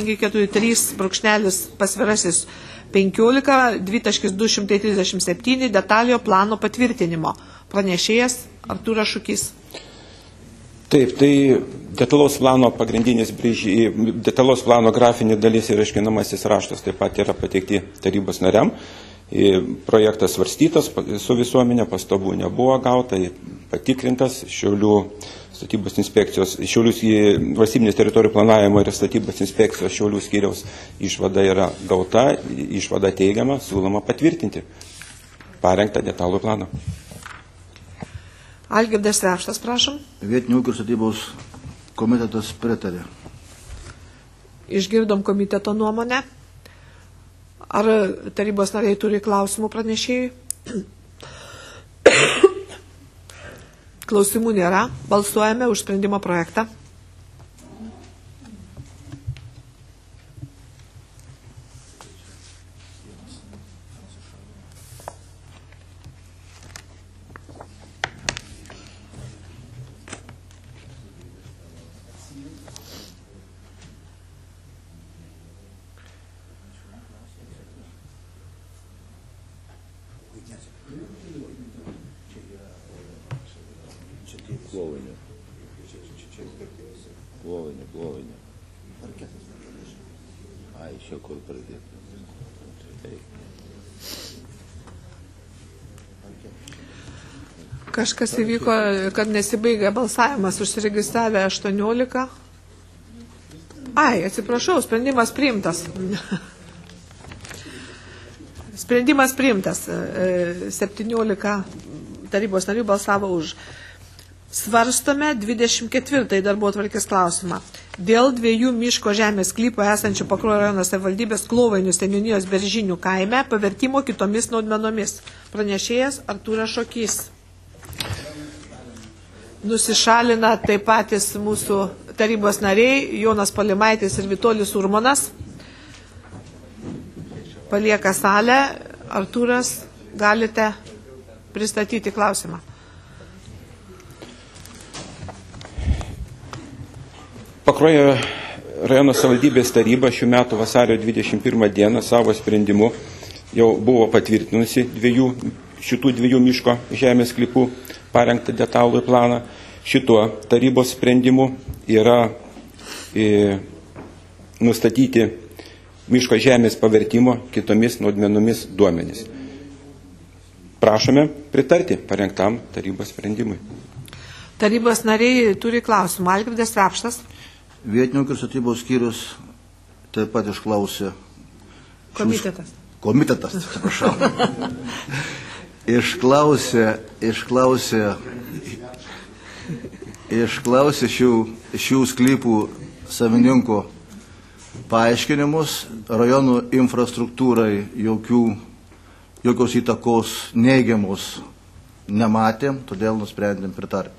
6543/15 detaliojo plano patvirtinimo. Pranešėjas Artūras Šukys. Taip, tai detalaus plano detalaus plano grafinė dalis ir aiškinamasis raštas taip pat yra pateikti tarybos nariam. Projektas svarstytas su visuomenė, pastabų nebuvo gauta, patikrintas Šiaulių statybos inspekcijos, Šiaulių valstybinės teritorijų planavimo ir statybos inspekcijos Šiaulių skyriaus išvada yra gauta, išvada teigiama, siūloma patvirtinti parengtą detalų planą. Algirdas Repštas, prašom. Vietinių ūkio statybos komitetas pritarė. Išgirdom komiteto nuomonę. Ar tarybos nariai turi klausimų pranešėjai? Klausimų nėra. Balsuojame už sprendimo projektą. Glovinė. Ai, čia kur pradėti. Kažkas įvyko, kad nesibaigė balsavimas, užsiregistravę 18. Ai, atsiprašau, sprendimas priimtas. Sprendimas priimtas. 17 tarybos narių balsavo už. Svarstome 24 darbotvarkės klausimą. Dėl 2 miško žemės sklypo esančių Pakruojo rajono savivaldybės Klovainių seniūnijos Beržinių kaime pavertimo kitomis naudmenomis. Pranešėjas Artūras Šukys. Nusišalina taip patys mūsų tarybos nariai Jonas Palimaitis ir Vitolijus Urmanas. Palieka salę. Artūras, galite pristatyti klausimą. Pakruojo rajono savivaldybės taryba šių metų vasario 21 dieną savo sprendimu jau buvo patvirtinusi šitų 2 miško žemės sklypų parengtą detalų planą. Šituo tarybos sprendimu yra nustatyti miško žemės pavertimo kitomis naudmenomis duomenys. Prašome pritarti parengtam tarybos sprendimui. Tarybos nariai turi klausimą. Algirdas Repštas. Vietinių ūkio statybos skyrius taip pat išklausė. Komitetas. Komitetas, atsiprašau. Išklausė šių sklypų savininko paaiškinimus, rajonų infrastruktūrai jokios įtakos neigiamos nematėm, todėl nusprendėm pritarti.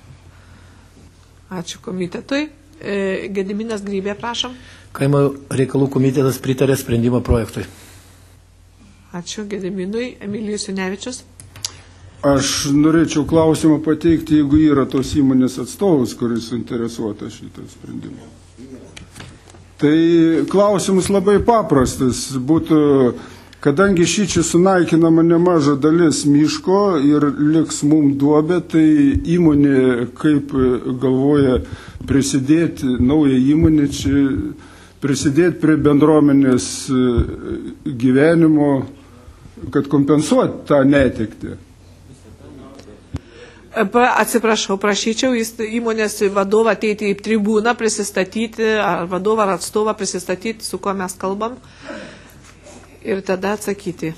Ačiū komitetui. Gediminas Grybė, prašom. Kaimo reikalų komitetas pritarė sprendimo projektui. Ačiū Gediminui. Emilijus Junevičius. Aš norėčiau klausimą pateikti, jeigu yra tos įmonės atstovus, kuris suinteresuotas šitą sprendimą. Tai klausimas labai paprastas būtų, Kadangi šičia sunaikinama nemaža dalis miško ir liks mum duobė, tai įmonė kaip galvoja prisidėti, nauja įmonė čia prisidėti prie bendruomenės gyvenimo, kad kompensuoti tą netektį. Atsiprašau, prašyčiau įmonės vadovą ateiti į tribūną, prisistatyti, ar vadovą ar atstovą prisistatyti, su kuo mes kalbam, ir tada atsakyti.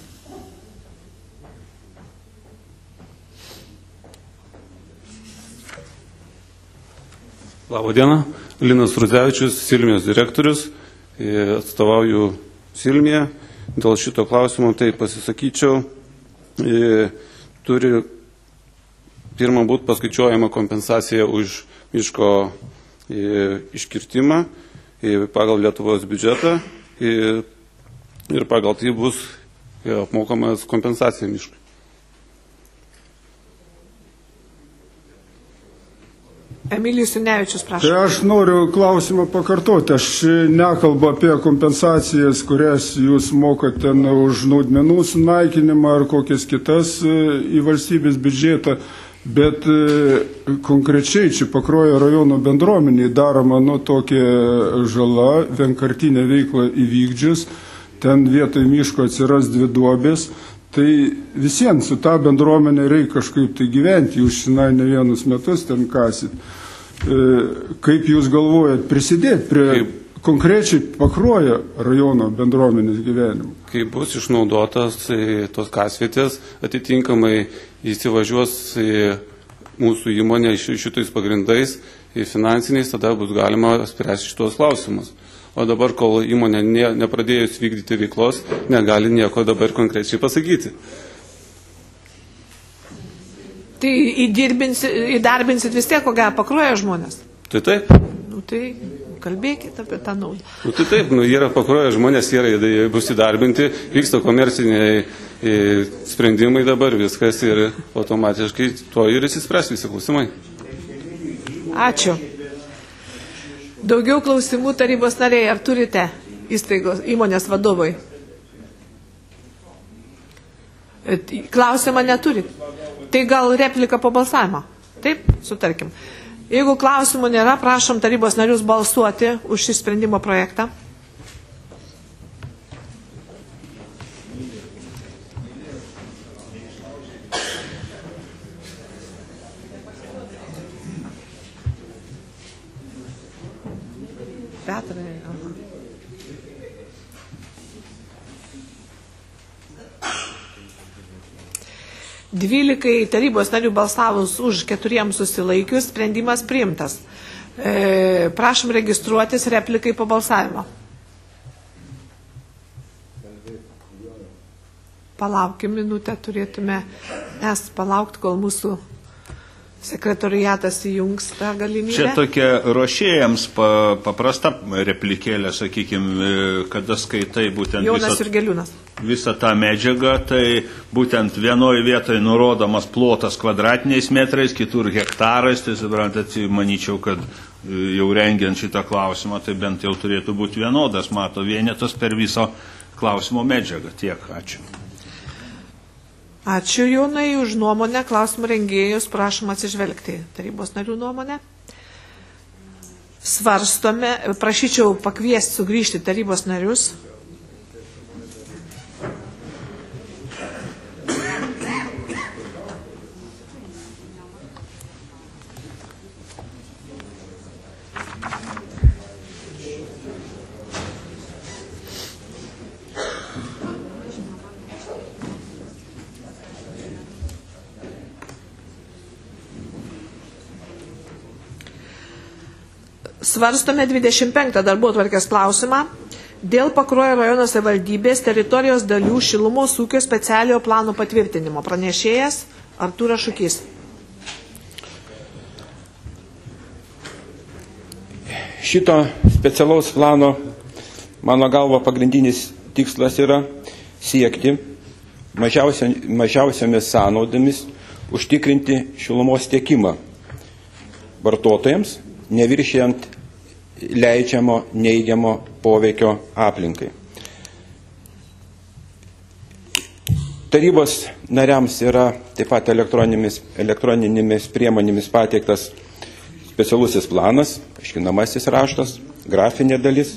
Labą dieną, Linas Rudzevičius, Silmijos direktorius, atstovauju Silmiją. Dėl šito klausimo tai pasisakyčiau, turi pirmą būti paskaičiuojama kompensacija už miško iškirtimą pagal Lietuvos biudžetą ir pagal tai bus apmokamas kompensacija miškui. Emilijus Junevičius, prašau. Tai aš noriu klausimą pakartoti. Aš nekalbu apie kompensacijas, kurias jūs mokate už naudmenų sunaikinimą ar kokias kitas į valstybės biudžetą, bet konkrečiai čia Pakruojo rajono bendruomeniai daroma tokia žala, vienkartinė veikla įvykdžius, ten vietoj miško atsiras 2 duobės, tai visiems su tą bendruomenę reikia kažkaip tai gyventi, jūs šiandien ne vienus metus ten kasit. Kaip jūs galvojat prisidėti prie konkrečiai Pakruojo rajono bendruomenės gyvenimo? Kai bus išnaudotas tos kasvietės, atitinkamai įsivažiuos mūsų įmonė šitais pagrindais finansiniais, tada bus galima spręsti šitos klausimus. O dabar, kol įmonė nepradėjus vykdyti veiklos, negali nieko dabar konkrečiai pasakyti. Tai įdarbinsit vis tiek, kokią Pakruojo žmonės? Tai taip. Tai kalbėkite apie tą naudą. Tai taip, yra Pakruojo žmonės, bus įdarbinti, vyksta komerciniai sprendimai dabar, viskas ir automatiškai to ir įsispręs visi klausimai. Ačiū. Daugiau klausimų tarybos nariai, ar turite įstaigos įmonės vadovai? Klausimą neturit. Tai gal replika po balsavimo? Taip, sutarkim. Jeigu klausimų nėra, prašom tarybos narius balsuoti už šį sprendimo projektą. Petrai, aha. Dvylikai tarybos narių balsavus už 4 susilaikius, sprendimas priimtas. Prašom registruotis replikai po balsavimo. Palaukim minutę, turėtume mes palaukti, kol mūsų sekretoriatas įjungs tą galimybę. Čia tokia ruošėjams paprasta replikėlė, sakykime, kada skaitai būtent visą tą medžiagą, tai būtent vienoje vietoje nurodomas plotas kvadratiniais metrais, kitur hektarais, tai suprantat, manyčiau, kad jau rengiant šitą klausimą, tai bent jau turėtų būti vienodas, mato vienetas per viso klausimo medžiagą. Tiek, ačiū. Ačiū Jonai už nuomonę, klausimų rengėjus, prašom atsižvelgti tarybos narių nuomonę. Svarstome, prašyčiau pakviesti sugrįžti tarybos narius. Svarstome 25 darbotvarkės klausimą dėl Pakruojo rajono savivaldybės teritorijos dalių šilumos ūkio specialiojo plano patvirtinimo. Pranešėjas Artūras Šukys. Šito specialaus plano, mano galva, pagrindinis tikslas yra siekti mažiausiamis sąnaudomis užtikrinti šilumos tiekimą vartotojams, neviršijant leidžiamo neigiamo poveikio aplinkai. Tarybos nariams yra taip pat elektroninėmis priemonėmis pateiktas specialusis planas, aiškinamasis raštas, grafinė dalis.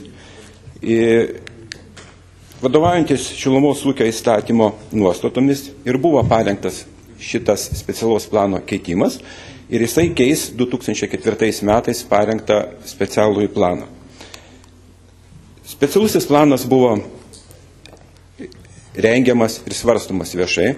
Vadovaujantis šilumos ūkio įstatymo nuostatomis ir buvo parengtas šitas specialaus plano keitimas ir jisai keis 2004 metais parengtą specialųjį planą. Specialusis planas buvo rengiamas ir svarstomas viešai.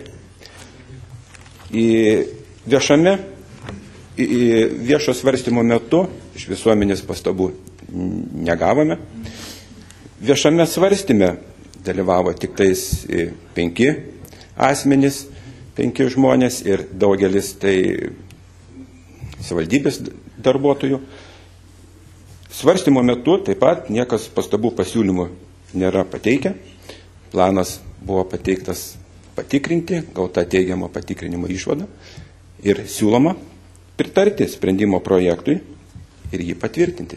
Viešo svarstymo metu iš visuomenės pastabų negavome. Viešame svarstyme dalyvavo tik tais 5 asmenys, 5 žmonės ir daugelis tai savivaldybės darbuotojų. Svarstymo metu taip pat niekas pastabų pasiūlymų nėra pateikę. Planas buvo pateiktas patikrinti, gauta teigiamo patikrinimo išvada ir siūloma pritarti sprendimo projektui ir jį patvirtinti.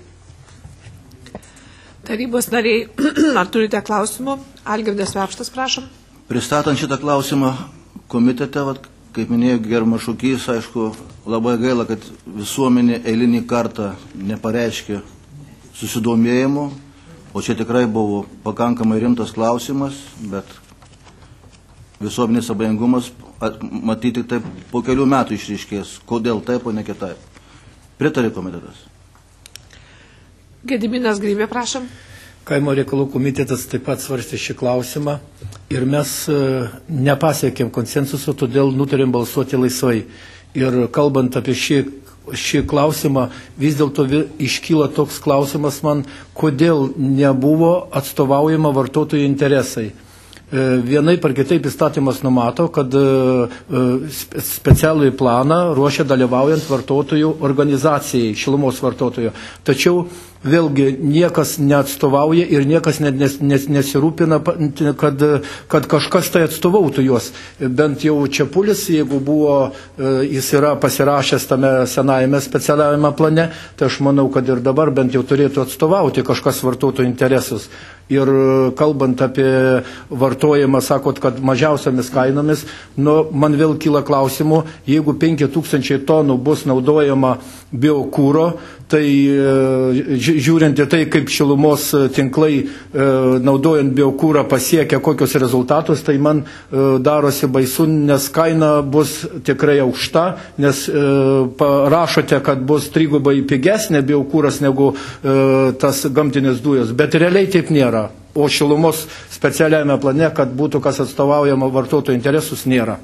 Tarybos nariai, ar turite klausimų? Algirdas Vepštas, prašom. Pristatant šitą klausimą komitete, kaip minėjo gerbiamas Šukys, aišku, labai gaila, kad visuomenė eilinį kartą nepareiškė susidomėjimo, o čia tikrai buvo pakankamai rimtas klausimas, bet visuomenės abejingumas matyti taip po kelių metų išryškės, kodėl taip, o ne kitaip. Pritarė komitetas. Gediminas Grybė, prašom. Kaimo reikalų komitetas taip pat svarstė šį klausimą ir mes nepasiekėm konsensuso, todėl nutarėm balsuoti laisvai. Ir kalbant apie šį klausimą, vis dėlto iškyla toks klausimas man, kodėl nebuvo atstovaujama vartotojų interesai. Vienaip ar kitaip įstatymas numato, kad specialųjį planą ruošia dalyvaujant vartotojų organizacijai, šilumos vartotojų. Tačiau vėlgi niekas neatstovauja ir niekas nesirūpina, kad kažkas tai atstovautų juos. Bent jau Čepulis, jeigu jis yra pasirašęs tame senajame specialiajame plane, tai aš manau, kad ir dabar bent jau turėtų atstovauti kažkas vartotojų interesus. Ir kalbant apie vartojimą, sakot, kad mažiausiamis kainomis, man vėl kyla klausimų, jeigu 5000 tonų bus naudojama biokūro, tai žiūrint į tai, kaip šilumos tinklai naudojant biokūrą pasiekia kokius rezultatus, tai man darosi baisu, nes kaina bus tikrai aukšta, nes rašote, kad bus 3 pigesnė biokūras negu tas gamtinės dujos, bet realiai taip nėra. O šilumos specialiame plane, kad būtų kas atstovaujama vartotojų interesus, nėra.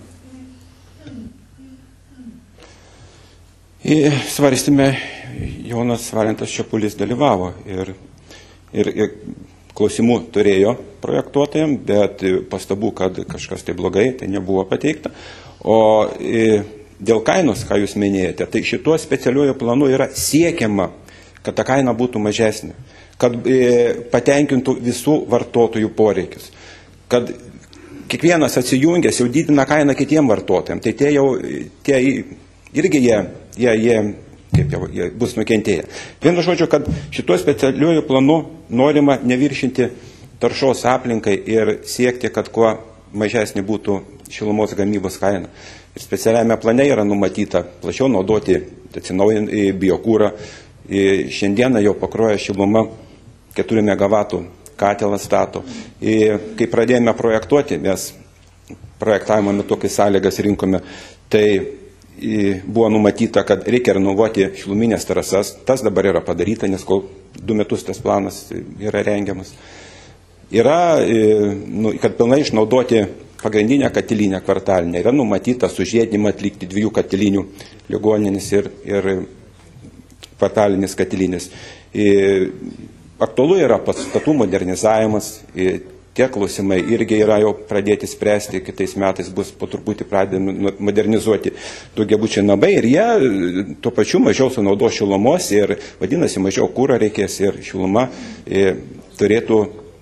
Svarstėme, Jonas Valentas Čepulis dalyvavo ir klausimų turėjo projektuotojams, bet pastabų, kad kažkas tai blogai, tai nebuvo pateikta. O dėl kainos, ką jūs minėjote, tai šituo specialiuoju planu yra siekiama, kad ta kaina būtų mažesnė, kad patenkintų visų vartotojų poreikius, kad kiekvienas atsijungęs jau didina kainą kitiem vartotojams, tai tie irgi jie bus nukentėję. Vienu žodžiu, kad šituo specialiuoju planu norima neviršinti taršos aplinkai ir siekti, kad kuo mažesnė būtų šilumos gamybos kaina. Ir specialiame plane yra numatyta plačiau naudoti atsinaujinantį biokūrą. Šiandieną jau Pakruojo šiluma 4 MW katilą stato. Kai pradėjome projektuoti, mes projektavimo metu, kai sąlygas rinkome, tai buvo numatyta, kad reikia renovuoti šiluminės trasas. Tas dabar yra padaryta, nes kol 2 metus tas planas yra rengiamas. Yra, kad pilnai išnaudoti pagrindinę katilinę kvartalinę, yra numatyta sužiedinimą atlikti 2 katilinių ligoninės ir kvartalinis katilinis. Aktualu yra pastatų modernizavimas, tie klausimai irgi yra jau pradėti spręsti, kitais metais bus po truputį pradedami modernizuoti daugiabučiai namai ir jie tuo pačiu mažiau sunaudo šilumos ir vadinasi mažiau kūro reikės ir šiluma turėtų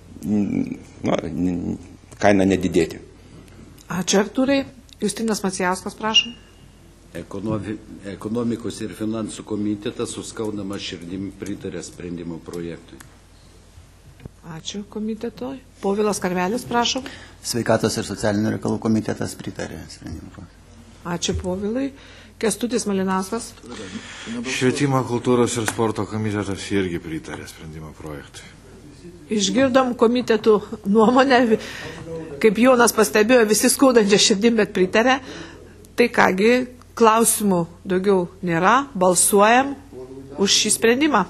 kaina nedidėti. Ačiū, Artūrai. Justinas Macijauskas, prašom. Ekonomikos ir finansų komitetas su skaudama širdimi pritarė sprendimo projektui. Ačiū komitetoj. Povilas Karvelis, prašom. Sveikatos ir socialinių reikalų komitetas pritarė sprendimo projektui. Ačiū Povilai. Kestutis Malinauskas. Švietimo, kultūros ir sporto komitetas irgi pritarė sprendimo projektui. Išgirdom komitetų nuomonę, kaip Jonas pastebėjo, visi skaudančia širdim, bet pritarė. Tai kągi, klausimų daugiau nėra, balsuojam už šį sprendimą.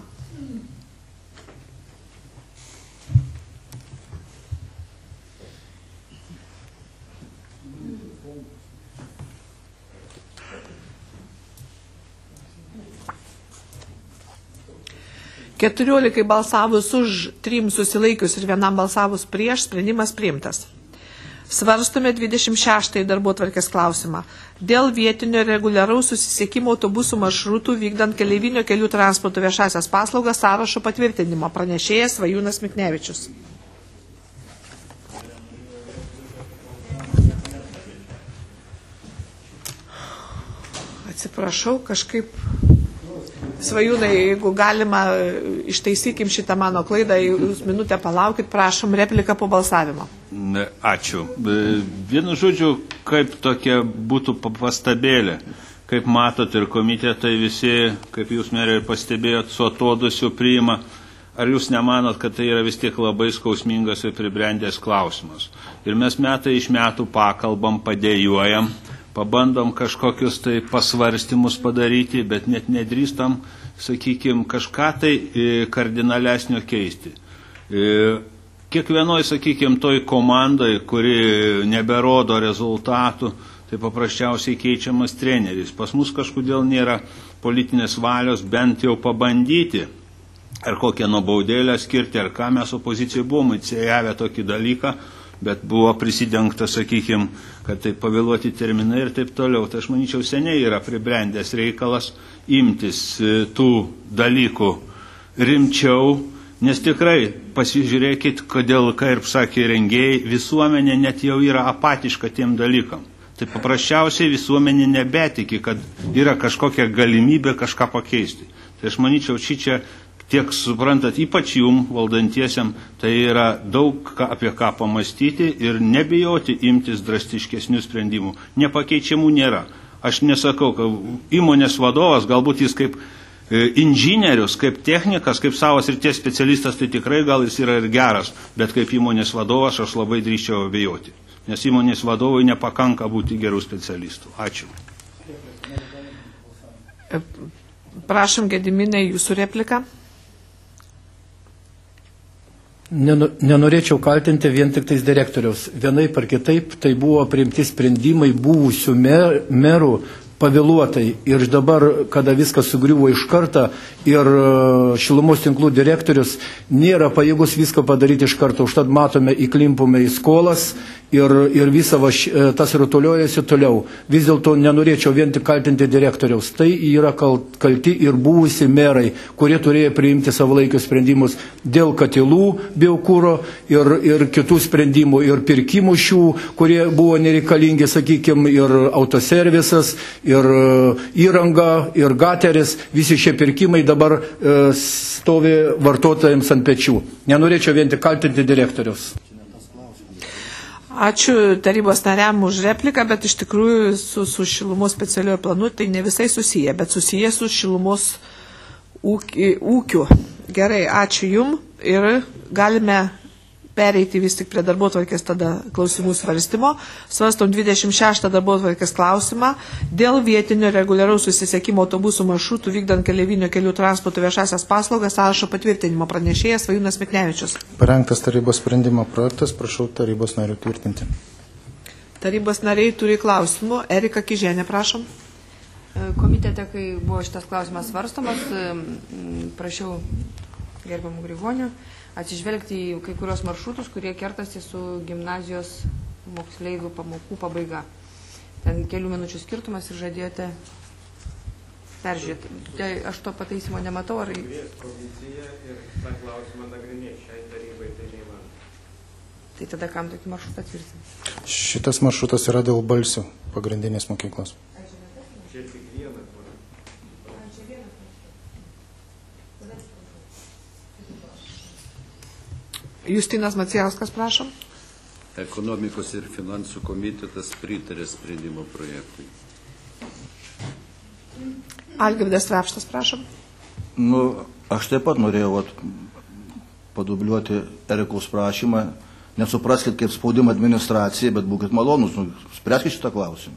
Keturiolikai balsavus už, 3 susilaikius ir 1 balsavus prieš, sprendimas priimtas. Svarstome 26 darbotvarkės klausimą. Dėl vietinio reguliaraus susisiekimo autobusų maršrutų vykdant keleivinio kelių transporto viešasias paslaugas sąrašo patvirtinimo. Pranešėjas Svajūnas Miknevičius. Atsiprašau, kažkaip... Svajūnai, jeigu galima, ištaisykim šitą mano klaidą, jūs minutę palaukit, prašom, repliką po balsavimo. Ačiū. Vienu žodžiu, kaip tokia būtų pastabėlė, kaip matot ir komitetai visi, kaip jūs merė ir pastebėjot, su atodusiu priima, ar jūs nemanot, kad tai yra vis tiek labai skausmingas ir pribrendęs klausimas. Ir mes metai iš metų pakalbam, padėjuojam, pabandom kažkokius tai pasvarstymus padaryti, bet net nedrįstam, sakykime, kažką tai kardinalesnio keisti. Kiekvienoj, sakykime, toj komandai, kuri neberodo rezultatų, tai paprasčiausiai keičiamas treneris. Pas mus kažkodėl nėra politinės valios bent jau pabandyti, ar kokią nuobaudėlę skirti, ar ką mes opozicijoje buvome įcijavę tokį dalyką, bet buvo prisidengta, sakykime, kad tai pavėluoti terminai ir taip toliau. Tai aš manyčiau, seniai yra pribrendęs reikalas imtis tų dalykų rimčiau, nes tikrai pasižiūrėkit, kodėl, kaip sakė rengėjai, visuomenė net jau yra apatiška tiem dalykam. Tai paprasčiausiai visuomenė nebetiki, kad yra kažkokia galimybė kažką pakeisti. Tai aš manyčiau, čia tiek suprantat, ypač jum, valdantiesiam, tai yra daug apie ką pamastyti ir nebijoti imtis drastiškesnių sprendimų. Nepakeičiamų nėra. Aš nesakau, kad įmonės vadovas, galbūt jis kaip inžinierius, kaip technikas, kaip savo srities specialistas, tai tikrai gal jis yra ir geras, bet kaip įmonės vadovas aš labai drįsčiau abejoti. Nes įmonės vadovui nepakanka būti gerų specialistų. Ačiū. Prašom, Gediminai, jūsų replika. Nenorėčiau kaltinti vien tik tais direktoriaus. Vienaip ar kitaip tai buvo priimti sprendimai buvusių merų pavėluotai. Ir dabar, kada viskas sugriuvo iš karto ir šilumos tinklų direktorius nėra pajėgus viską padaryti iš karto. Užtat matome, įklimpome į skolas ir visa tas rutuliojasi toliau. Vis dėlto nenorėčiau vien tik kaltinti direktoriaus. Tai yra kalti ir buvusi merai, kurie turėjo priimti savalaikius sprendimus dėl katilų biokūro ir kitų sprendimų, ir pirkimų šių, kurie buvo nereikalingi, sakykime, ir autoservisas, ir įranga, ir gateris. Visi šie pirkimai dabar stovi vartotojams ant pečių. Nenorėčiau vien tik kaltinti direktoriaus. Ačiū tarybos nariam už repliką, bet iš tikrųjų su šilumos specialiojo planu tai ne visai susiję, bet susiję su šilumos ūkiu. Gerai, ačiū jum ir galime pereiti vis tik prie darbotvarkės tada klausimų svarstymo. Svarstom 26 darbotvarkės klausimą dėl vietinio reguliaraus susisiekimo autobusų maršrutų vykdant keleivinio kelių transporto viešasias paslaugas sąrašo patvirtinimo. Pranešėjas Svajūnas Miknevičius. Parengtas tarybos sprendimo projektas, prašau tarybos narių tvirtinti. Tarybos nariai turi klausimų. Erika Kiženė, prašom. Komitete, kai buvo šitas klausimas svarstomas, prašiau gerbiamų Grigonių atsižvelgti į kai kurios maršrutus, kurie kertasi su gimnazijos moksleivių pamokų pabaiga. Ten kelių minučių skirtumas ir žadėjote peržiūrėti. Tai aš to pataisimo nematau, ar... Tai tada kam tokį maršrutą tvirtinti? Šitas maršrutas yra dėl Balsių pagrindinės mokyklos. Justinas Macijauskas, prašom. Ekonomikos ir finansų komitetas pritarė sprendimo projektui. Algirdas Rapštas, prašom. Aš taip pat norėjau padubliuoti Erikos prašymą. Nesupraskit kaip spaudimą administracijai, bet būkit malonus, spręskit šitą klausimą.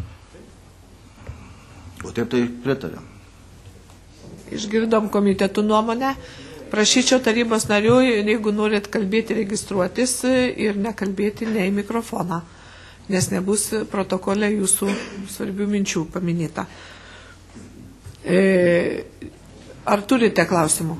O taip tai pritarė. Išgirdom komitetų nuomonę. Prašyčiau tarybos narių, jeigu norit kalbėti, registruotis ir nekalbėti ne į mikrofoną, nes nebus protokole jūsų svarbių minčių paminėta. Ar turite klausimų?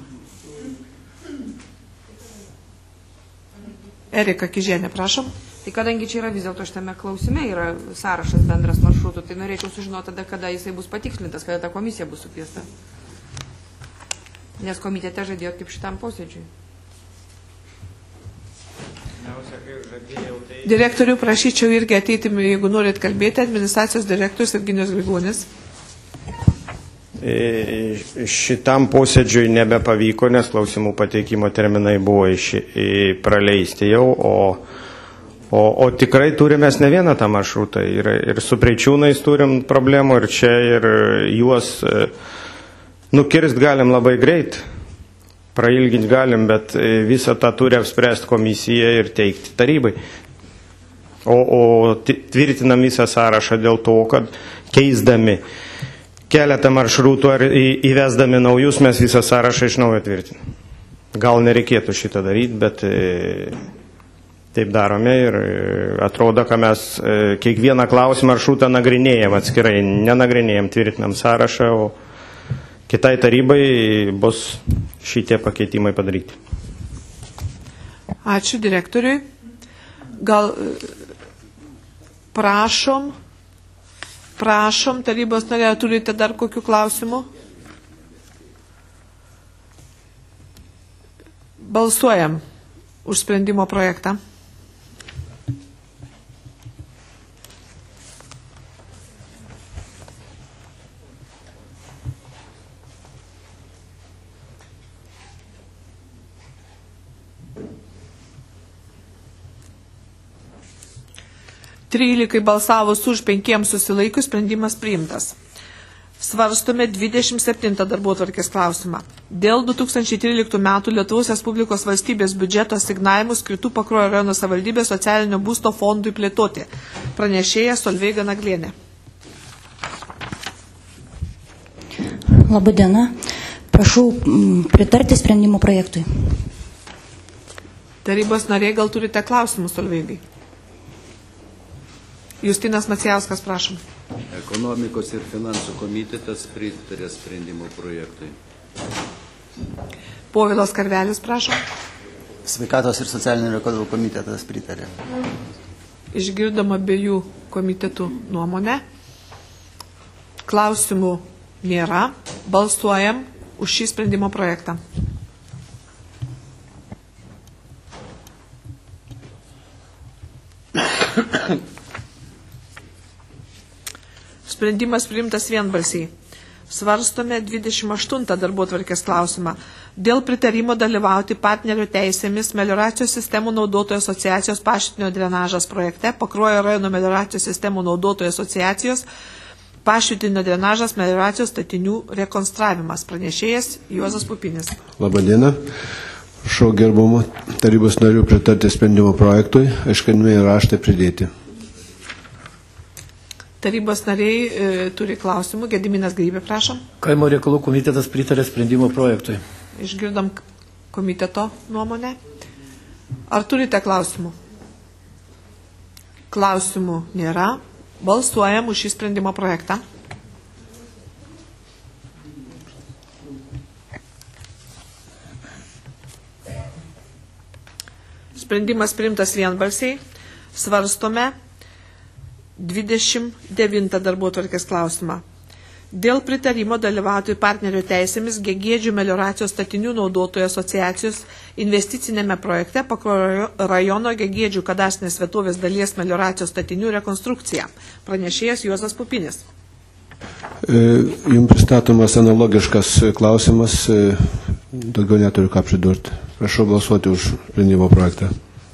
Erika Kižienė, prašom. Tai kadangi čia yra vis dėlto šitame klausime, yra sąrašas bendras maršrutų, tai norėčiau sužinoti tada, kada jisai bus patikslintas, kada ta komisija bus sukviesta. Nes komitete žadėjot kaip šitam posėdžiui. Direktorių prašyčiau irgi ateiti, jeigu norit kalbėti, administracijos direktorius Virginijus Grigonis. Šitam posėdžiui nebepavyko, nes klausimų pateikimo terminai buvo praleisti jau, o tikrai turime ne vieną tą maršrutą. Ir su Preičiūnais turim problemų, ir čia, ir juos nukirst galim labai greit, prailginti galim, bet visą tą turi apspręsti komisija ir teikti tarybai. O tvirtinam visą sąrašą dėl to, kad keisdami keletą maršrutų ar įvesdami naujus, mes visą sąrašą iš naujo tvirtinam. Gal nereikėtų šitą daryti, bet taip darome ir atrodo, kad mes kiekvieną klausimą maršrutą nagrinėjam atskirai, nenagrinėjam, tvirtinam sąrašą, o kitai tarybai bus šitie pakeitimai padaryti. Ačiū direktoriui. Gal prašom, tarybos narė, turite dar kokių klausimų? Balsuojam už sprendimo projektą. Trylika balsavus už, 5 susilaikius, sprendimas priimtas. Svarstome 27 darbotvarkės klausimą. Dėl 2013 metų Lietuvos Respublikos valstybės biudžeto asignavimų skirtų Pakruojo rajono savivaldybės socialinio būsto fondui plėtoti. Pranešėja Solveiga Naglienė. Labadiena. Prašau pritarti sprendimo projektui. Tarybos nariai, gal turite klausimų Solveigai? Justinas Macijauskas, prašom. Ekonomikos ir finansų komitetas pritarė sprendimo projektui. Povilas Karvelis, prašom. Sveikatos ir socialinių reikalų komitetas pritarė. Išgirdom abiejų komitetų nuomonę. Klausimų nėra. Balsuojam už šį sprendimo projektą. Sprendimas priimtas vienbalsiai. Svarstome 28 darbotvarkės klausimą. Dėl pritarimo dalyvauti partnerio teisėmis melioracijos sistemų naudotojų asociacijos paštinio drenažas projekte, Pakruojo rajono melioracijos sistemų naudotojų asociacijos paštinio drenažas melioracijos statinių rekonstravimas. Pranešėjas Juozas Pupinis. Labadiena. Prašau gerbiamų tarybos narių pritarti sprendimo projektui, aiškinimai raštai pridėti. Tarybos nariai turi klausimų. Gediminas Grybė, prašom. Kaimo reikalų komitetas pritarė sprendimo projektui. Išgirdom komiteto nuomonę. Ar turite klausimų? Klausimų nėra. Balsuojam už šį sprendimo projektą. Sprendimas priimtas vienbalsiai. Svarstome 29 darbotvarkės klausimą. Dėl pritarimo dalyvauti partnerio teisėmis Gegėdžių melioracijos statinių naudotojų asociacijos investicinėme projekte Pakruojo rajono Gegėdžių kadastrinės vietovės dalies melioracijos statinių rekonstrukcija. Pranešėjas Juozas Pupinis. Jums pristatomas analogiškas klausimas, daugiau neturiu ką pridurti. Prašau balsuoti už sprendimo projektą.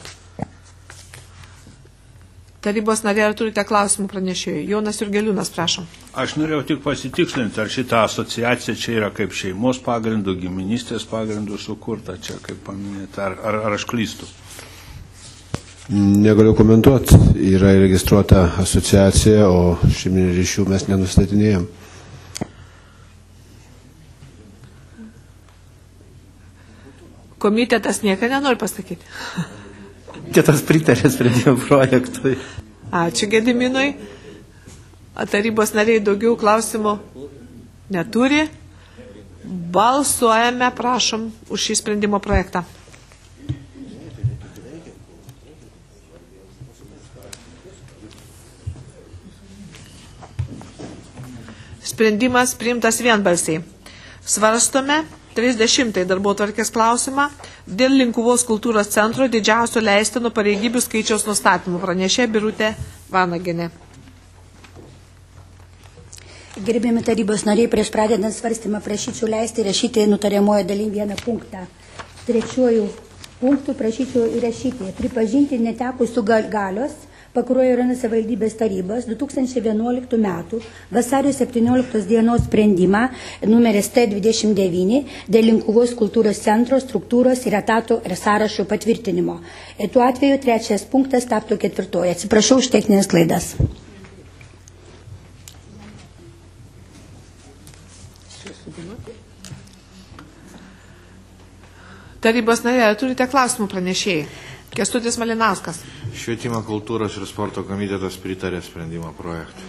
Tarybos narė, ar turite klausimų pranešėjui? Jonas Jurgeliūnas, prašom. Aš norėjau tik pasitikslinti, ar šita asociacija čia yra kaip šeimos pagrindų, giminystės pagrindų sukurta, čia kaip paminėti, ar aš klystu? Negaliu komentuoti, yra registruota asociacija, o šeiminių ryšių mes nenustatinėjom. Komitetas nieko nenori pasakyti. Komitetas pritarė sprendimo projektui. Ačiū Gediminui. Tarybos nariai daugiau klausimų neturi. Balsuojame, prašom, už šį sprendimo projektą. Sprendimas priimtas vienbalsiai. Svarstome 30 darbotvarkės klausimą dėl Linkuvos kultūros centro didžiausio leistinų pareigybių skaičiaus nustatymų. Pranešė Birutė Vanagienė. Gerbiami tarybos nariai, prieš pradedant svarstymą prašyčiau leisti įrašyti nutariamojo daly vieną punktą. Trečiuoju punktu prašyčiau įrašyti pripažinti netekusių galios Pakruojo rajono savivaldybės tarybos 2011 metų vasario 17 dienos sprendimą numeris T29 dėl Linkuvos kultūros centro struktūros ir etato ir sąrašo patvirtinimo. Tuo atveju trečias punktas taptų ketvirtoje. Atsiprašau už techninės klaidas. Tarybos narė, turite klausimų pranešėjai? Kęstutis Malinauskas. Švietimo, kultūros ir sporto komitetas pritarė sprendimo projektui.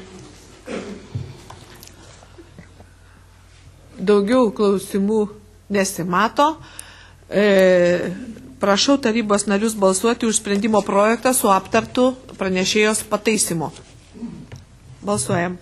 Daugiau klausimų nesimato. Prašau tarybos narius balsuoti už sprendimo projektą su aptartu pranešėjos pataisimu. Balsuojam.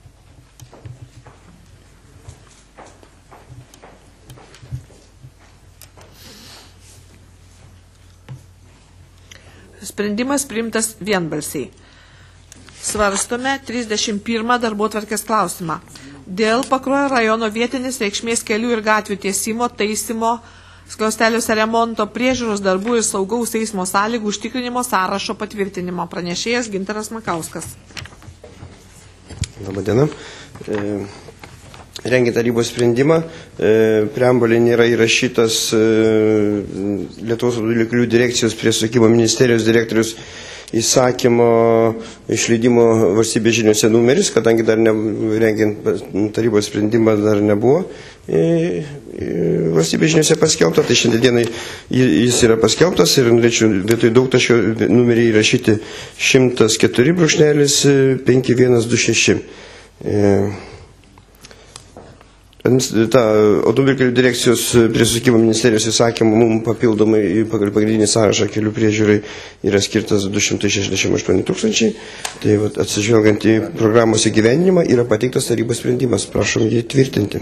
Sprendimas priimtas vienbalsiai. Svarstome 31 darbotvarkės klausimą. Dėl Pakruojo rajono vietinės reikšmės kelių ir gatvių tiesimo, taisimo, skliausteliuose remonto, priežiūros darbų ir saugaus eismo sąlygų užtikrinimo sąrašo patvirtinimo. Pranešėjas Gintaras Makauskas. Labadiena. Rengia tarybos sprendimą, preambulė nėra įrašytas Lietuvos automobilių kelių direkcijos prie susisiekimo ministerijos direktorius įsakymo išleidimo valstybės žiniuose numeris, kadangi dar rengiant tarybos sprendimą dar nebuvo valstybės žiniuose paskelbta, tai šiandienai jis yra paskelbtas ir norėčiau vietoj daugtaškio numerį įrašyti 104.5126. Ta automobilių kelių direkcijos prie susisiekimo ministerijos įsakymų mums papildomai pagal pagrindinį sąrašą kelių priežiūrai yra skirtas 268 000. Tai atsižvelgiant į programos įgyvendinimą yra pateiktas tarybos sprendimas. Prašom jį tvirtinti.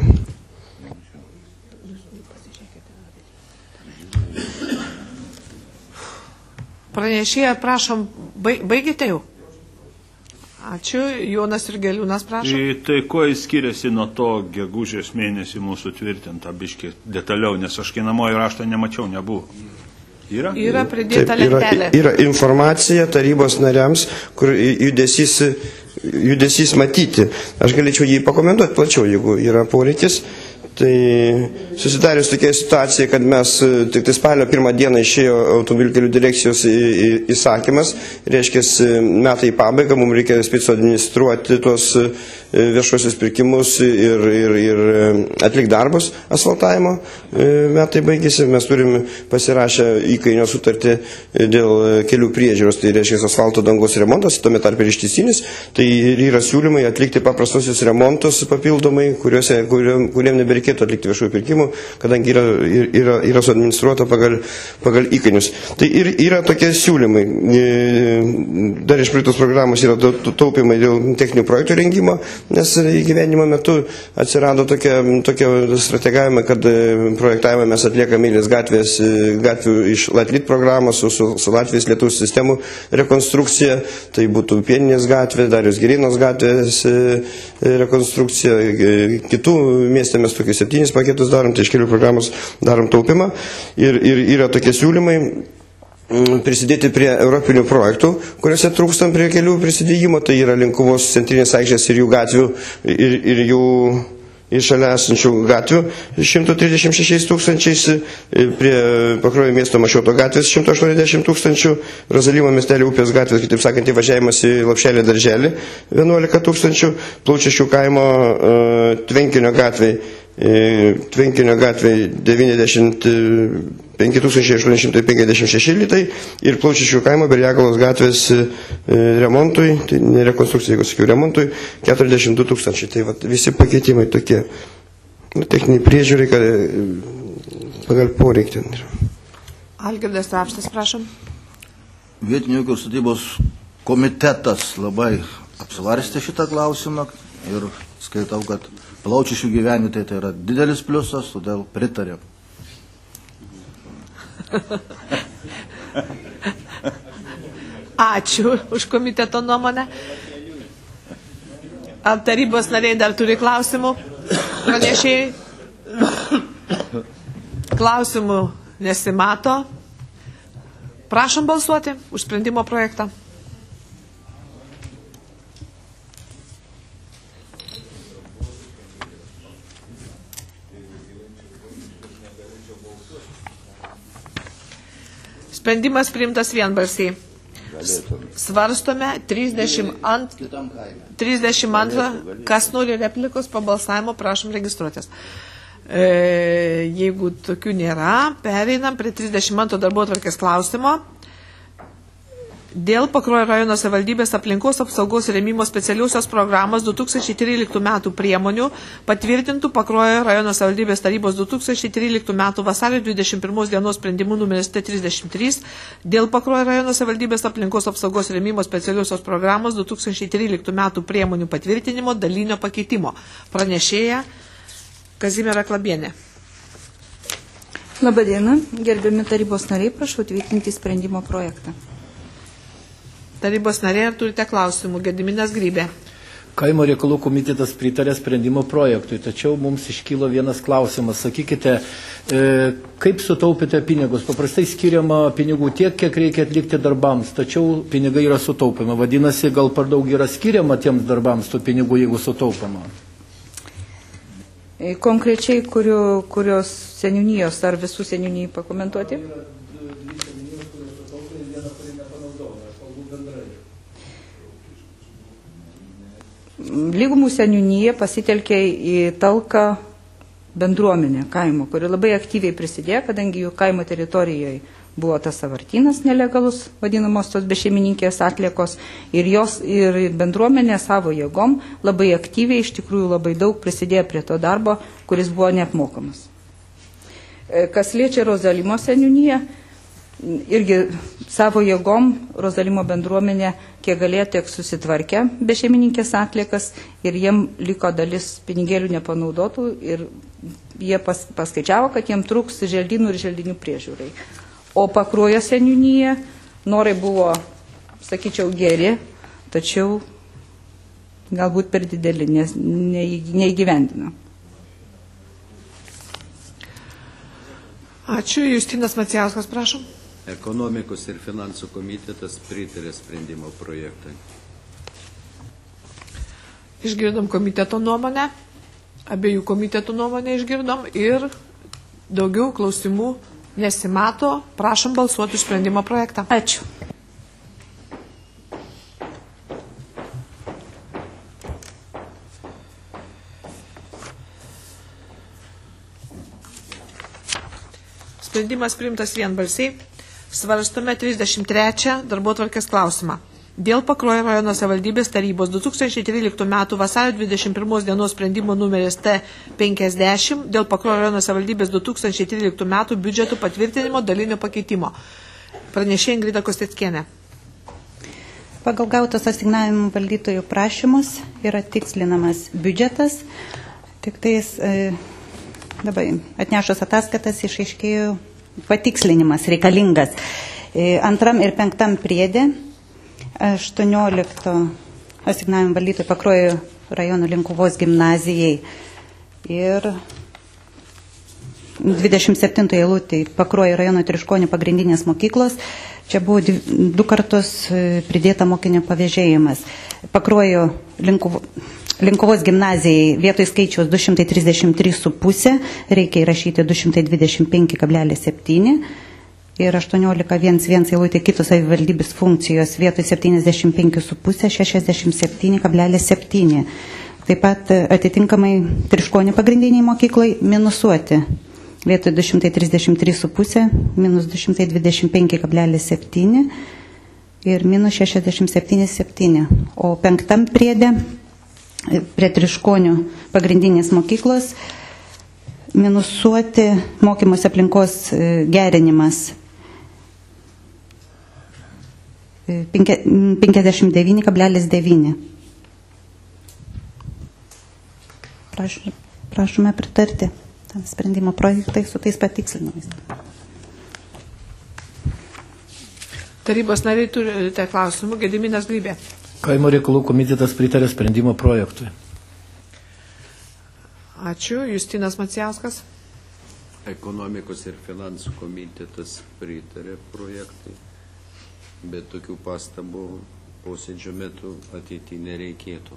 Pranešėja, prašom, baigėte jau? Ačiū. Jonas Jurgeliūnas, prašom. Tai kuo jis skiriasi nuo to gegužės mėnesį mūsų tvirtinta biškį detaliau, nes aš kinamojo raštą nemačiau, nebuvo. Yra? Yra pridėta lentelė. Yra informacija tarybos nariams, kur judesys matyti. Aš galėčiau jį pakomentuoti plačiau, jeigu yra poreikis. Tai susidarius tokia situacija, kad mes tik tai spalio 1 dieną išėjo automobilių kelių direkcijos įsakymas, reiškia metai į pabaigą, mums reikia spėti administruoti tuos viešuosius pirkimus ir atlikti darbus asfaltavimo. Metai baigėsi, mes turim pasirašę įkainio sutartį dėl kelių priežiūros, tai reiškia asfalto dangos remontas, tuome tarp ir ištisinis, tai yra siūlymai atlikti paprastosius remontus papildomai, kuriem nebereikėtų atlikti viešųjų pirkimų, kadangi yra suadministruota pagal įkainius. Tai ir yra tokie siūlymai. Dar iš praeitos programos yra taupimai dėl techninių projektų rengimo, nes įgyvenimo metu atsirado tokia strategavimai, kad projektavimą mes atliekame eilės gatvių iš Latlit programos su Latvijos Lietuvos sistemų rekonstrukcija, tai būtų Pieninės gatvė, Darius Girinos gatvės rekonstrukcija, kitų mieste mes tokių kokius 7 paketus darom, tai iš kelių programos darom taupimą. Ir yra tokie siūlymai prisidėti prie europinių projektų, kuriuose trūkstam prie kelių prisidėjimo, tai yra Linkuvos centrinės aikštės ir jų gatvių ir jų iš šalia esančių gatvių 136 tūkstančiais, prie Pakruojo miesto Mašioto gatvės 180 tūkstančių, Rozalimo miestelio upės gatvės, kitaip sakant, įvažiavimas į Lopšelį darželį 11 tūkstančių, Plaučiašių kaimo Tvenkinio gatvėj 95 856 litai ir Plaučiašių kaimo Berjagalos gatvės remontui, tai ne rekonstrukcija, jeigu sakiau, remontui 42 tūkstančiai. Tai va, visi pakeitimai tokie techniniai priežiūrai, kad pagal poreikį. Algirdas Rapštas, prašom. Vietinių ūkio ir statybos komitetas labai apsvarstė šitą klausimą ir skaitau, kad Plaučiašių gyvenvietė tai yra didelis pliusas, todėl pritarė. Ačiū už komiteto nuomonę. Ar tarybos nariai dar turi klausimų? Pranešėjai? Klausimų nesimato. Prašom balsuoti už sprendimo projektą. Sprendimas priimtas vienbalsiai. Svarstome 32. Kas nori replikos po balsavimo, prašom registruotis. Jeigu tokių nėra, pereinam prie 32 darbotvarkės klausimo. Dėl Pakruojo rajono savivaldybės aplinkos apsaugos rėmimo specialiausios programos 2013 metų priemonių patvirtintų Pakruojo rajono savivaldybės tarybos 2013 metų vasario 21 dienos sprendimų numeris T33 dėl Pakruojo rajono savivaldybės aplinkos apsaugos rėmimo specialiausios programos 2013 metų priemonių patvirtinimo dalinio pakeitimo. Pranešėja Kazimiera Klabienė. Labadiena, gerbiami tarybos nariai, prašau tvirtinti sprendimo projektą. Tarybos nariai, ar turite klausimų? Gediminas Grybė. Kaimo reikalų komitetas pritarė sprendimo projektui, tačiau mums iškylo vienas klausimas. Sakykite, kaip sutaupėte pinigus? Paprastai skiriama pinigų tiek, kiek reikia atlikti darbams, tačiau pinigai yra sutaupima. Vadinasi, gal per daug yra skiriama tiems darbams tų pinigų, jeigu sutaupama? Konkrečiai, kurios seniūnijos, ar visų seniūnijų pakomentuoti? Lygumų seniūnyje pasitelkė į talką bendruomenę kaimo, kuri labai aktyviai prisidėjo, kadangi jų kaimo teritorijoje buvo tas savartynas nelegalus, vadinamos tos bešeimininkės atliekos, ir bendruomenė savo jėgom labai aktyviai, iš tikrųjų labai daug prisidėjo prie to darbo, kuris buvo neapmokamas. Kas liečia Rozalimo seniūniją, irgi savo jėgom Rozalimo bendruomenė kiek galėjo tiek susitvarkė bešeimininkės atliekas ir jiem liko dalis pinigėlių nepanaudotų ir jie paskaičiavo, kad jiem trūks želdynų ir želdinių priežiūrai. O Pakruojo seniūnyje norai buvo, sakyčiau, geri, tačiau galbūt per dideli, nes neįgyvendino. Ačiū. Justinas Macijauskas, prašom. Ekonomikos ir finansų komitetas pritarė sprendimo projektui. Išgirdom komiteto nuomonę, abiejų komitetų nuomonę išgirdom ir daugiau klausimų nesimato. Prašom balsuoti už sprendimo projektą. Ačiū. Sprendimas priimtas vienbalsiai. Svarstome 33 darbotvarkės klausimą. Dėl Pakruojo rajono savivaldybės tarybos 2013 metų vasario 21 dienos sprendimo numeris T50 dėl Pakruojo rajono savivaldybės 2013 metų biudžetų patvirtinimo dalinio pakeitimo. Pranešė Ingrida Kosteckienė. Pagal gautos asignavimų valdytojų prašymus yra tikslinamas biudžetas, tik tais dabar atnešus ataskaitas išaiškėjo patikslinimas reikalingas. Antram ir penktam priedė 18 asignavimų valdytojų Pakruojo rajono Linkuvos gimnazijai ir 27 eilutė Pakruojo rajono Triškonių pagrindinės mokyklos. Čia buvo 2 kartus pridėta mokinio pavėžėjimas. Pakruojo Linkuvos gimnazijai vietoj skaičiaus 233,5 reikia įrašyti 225,7 ir 18.11 eilutė kitos savivaldybės funkcijos vietoj 75,5 67,7. Taip pat atitinkamai Triškonių pagrindiniai mokyklai minusuoti vietoj 233,5 minus 225,7 ir minus 67,7. O 5 priede prie Triškonių pagrindinės mokyklos minusuoti mokymosi aplinkos gerinimas 59,9. Prašome pritarti tam sprendimo projektai su tais patikslinimais. Tarybos nariai turite klausimų. Gediminas Grybė. Kaimo reikalų komitetas pritarė sprendimo projektui. Ačiū. Justinas Macijauskas. Ekonomikos ir finansų komitetas pritarė projektui, bet tokių pastabų posėdžio metu ateityje nereikėtų.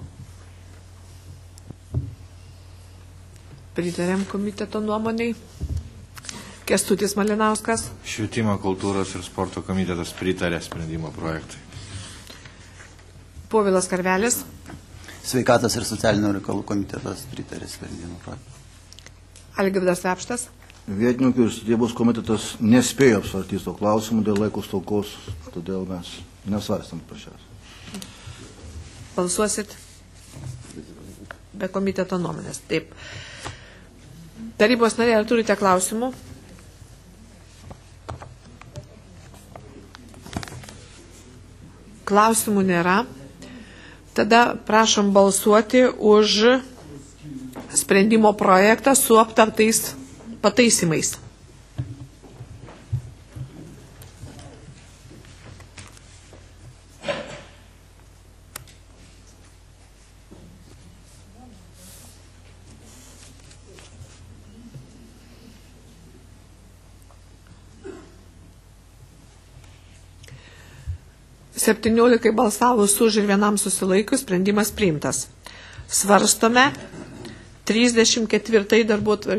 Pritarėm komiteto nuomoniai. Kęstutis Malinauskas. Švietimo, kultūros ir sporto komitetas pritarė sprendimo projektui. Povilas Karvelis. Sveikatos ir socialinių reikalų komitetas pritarė sprendimo projektui. Algirdas Lepštas. Vietininkų ir statybos komitetas nespėjo apsvarstyti to klausimų dėl laiko stokos, todėl mes nesvarstam pačias. Balsuosit be komiteto nuomonės. Taip. Tarybos nariai, ar turite klausimų? Klausimų nėra. Tada prašom balsuoti už sprendimo projektą su aptartais pataisimais. Septyniolikai balsavus už ir vienam susilaikius, sprendimas priimtas. Svarstome 34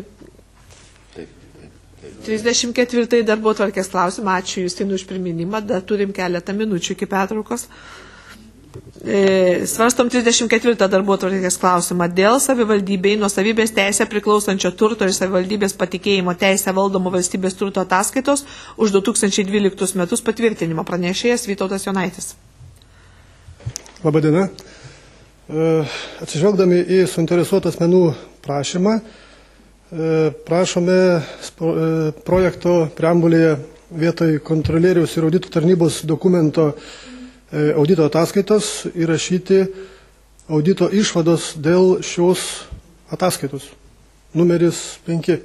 darbotvarkės klausimą. Ačiū Justinui už priminimą. Dar turim keletą minučių iki pertraukos. Svarstom 34 darbotvarkės klausimą dėl savivaldybei nuosavybės teisę priklausančio turto ir savivaldybės patikėjimo teisę valdomo valstybės turto ataskaitos už 2012 metus patvirtinimo. Pranešėjas Vytautas Jonaitis. Labadiena. Atsižvelgdami į suinteresuotų asmenų prašymą, prašome projekto preambulėje vietoj kontrolieriaus ir audito tarnybos dokumento audito ataskaitos įrašyti audito išvados dėl šios ataskaitos. Numeris 5.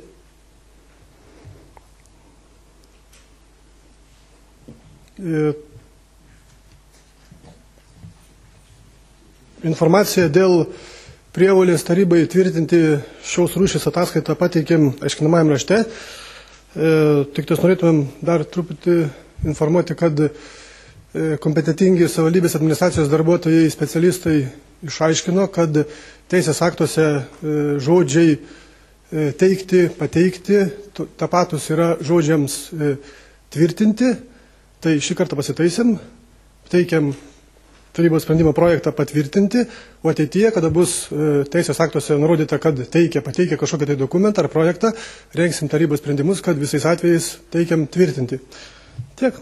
Informaciją dėl prievolės tarybai tvirtinti šios rūšės ataskaitą pateikėm aiškinamajam rašte. Tik tos norėtumėm dar truputį informuoti, kad kompetentingi savivaldybės administracijos darbuotojai, specialistai išaiškino, kad teisės aktuose žodžiai teikti, pateikti, tapatus yra žodžiams tvirtinti. Tai šį kartą pasitaisėm, teikiam tarybos sprendimo projektą patvirtinti, o ateityje, kada bus teisės aktuose nurodyta, kad pateikia kažkokią tai dokumentą ar projektą, rengsim tarybos sprendimus, kad visais atvejais teikiam tvirtinti. Tiek.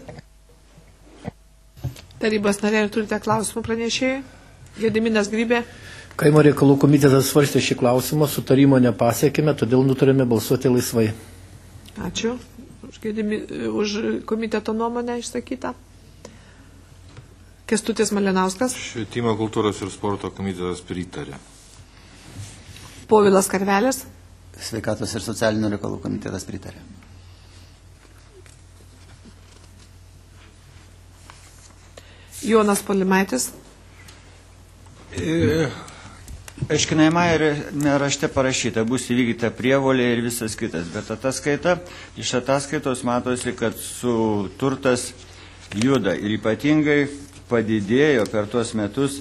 Tarybos nariai, ar turite klausimų pranešėjai? Gediminas Grybė. Kaimo reikalų komitetas svarstė šį klausimą, sutarimo nepasiekime, todėl nutarėme balsuoti laisvai. Ačiū už komiteto nuomonę išsakytą. Kęstutis Malinauskas. Švietimo, kultūros ir sporto komitetas pritarė. Povilas Karvelis. Sveikatos ir socialinių reikalų komitetas pritarė. Jonas Polimaitis. aiškinamajame rašte parašyta, bus įvykdyta prievolė ir visas kitas, bet iš ataskaitos matosi, kad su turtas juda ir ypatingai padidėjo per tuos metus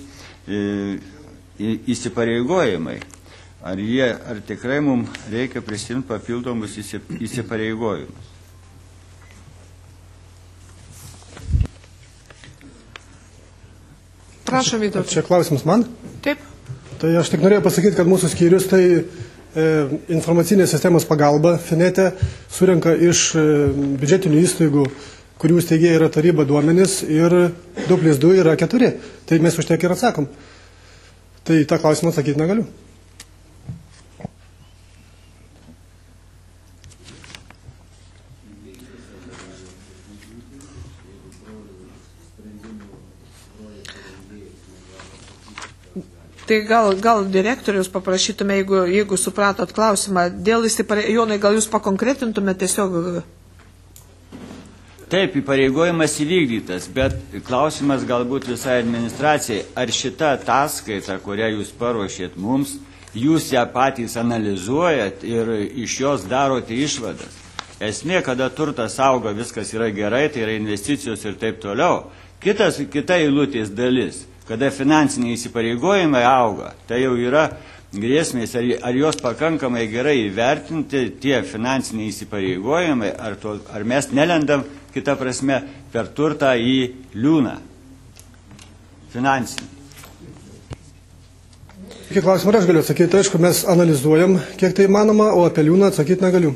įsipareigojimai. Ar tikrai mums reikia prisimti papildomus įsipareigojimus? Prašom, Vytautai. Čia klausimas man? Taip. Tai aš tik norėjau pasakyti, kad mūsų skyrius tai informacinės sistemos pagalba Finete surenka iš biudžetinių įstaigų, kurių steigėjai yra taryba duomenys ir 2+2 yra 4. Tai mes už tiek ir atsakom. Tai tą klausimą atsakyti negaliu. Tai gal direktorius paprašytume, jeigu supratot klausimą, dėl Jonai, gal jūs pakonkretintume tiesiog? Taip, įpareigojimas įvykdytas, bet klausimas galbūt visai administracijai, ar šita ataskaita, kurią jūs paruošėt mums, jūs ją patys analizuojat ir iš jos darote išvadas. Esmė, kada turtas auga, viskas yra gerai, tai yra investicijos ir taip toliau. Kita eilutės dalis, kada finansiniai įsipareigojimai auga, tai jau yra grėsmės, ar jos pakankamai gerai įvertinti tie finansiniai įsipareigojimai, ar mes nelendam, kita prasme, per turtą į liūną finansinį. Iki klausimą aš galiu atsakyti, aišku, mes analizuojam, kiek tai įmanoma, o apie liūną atsakyti negaliu.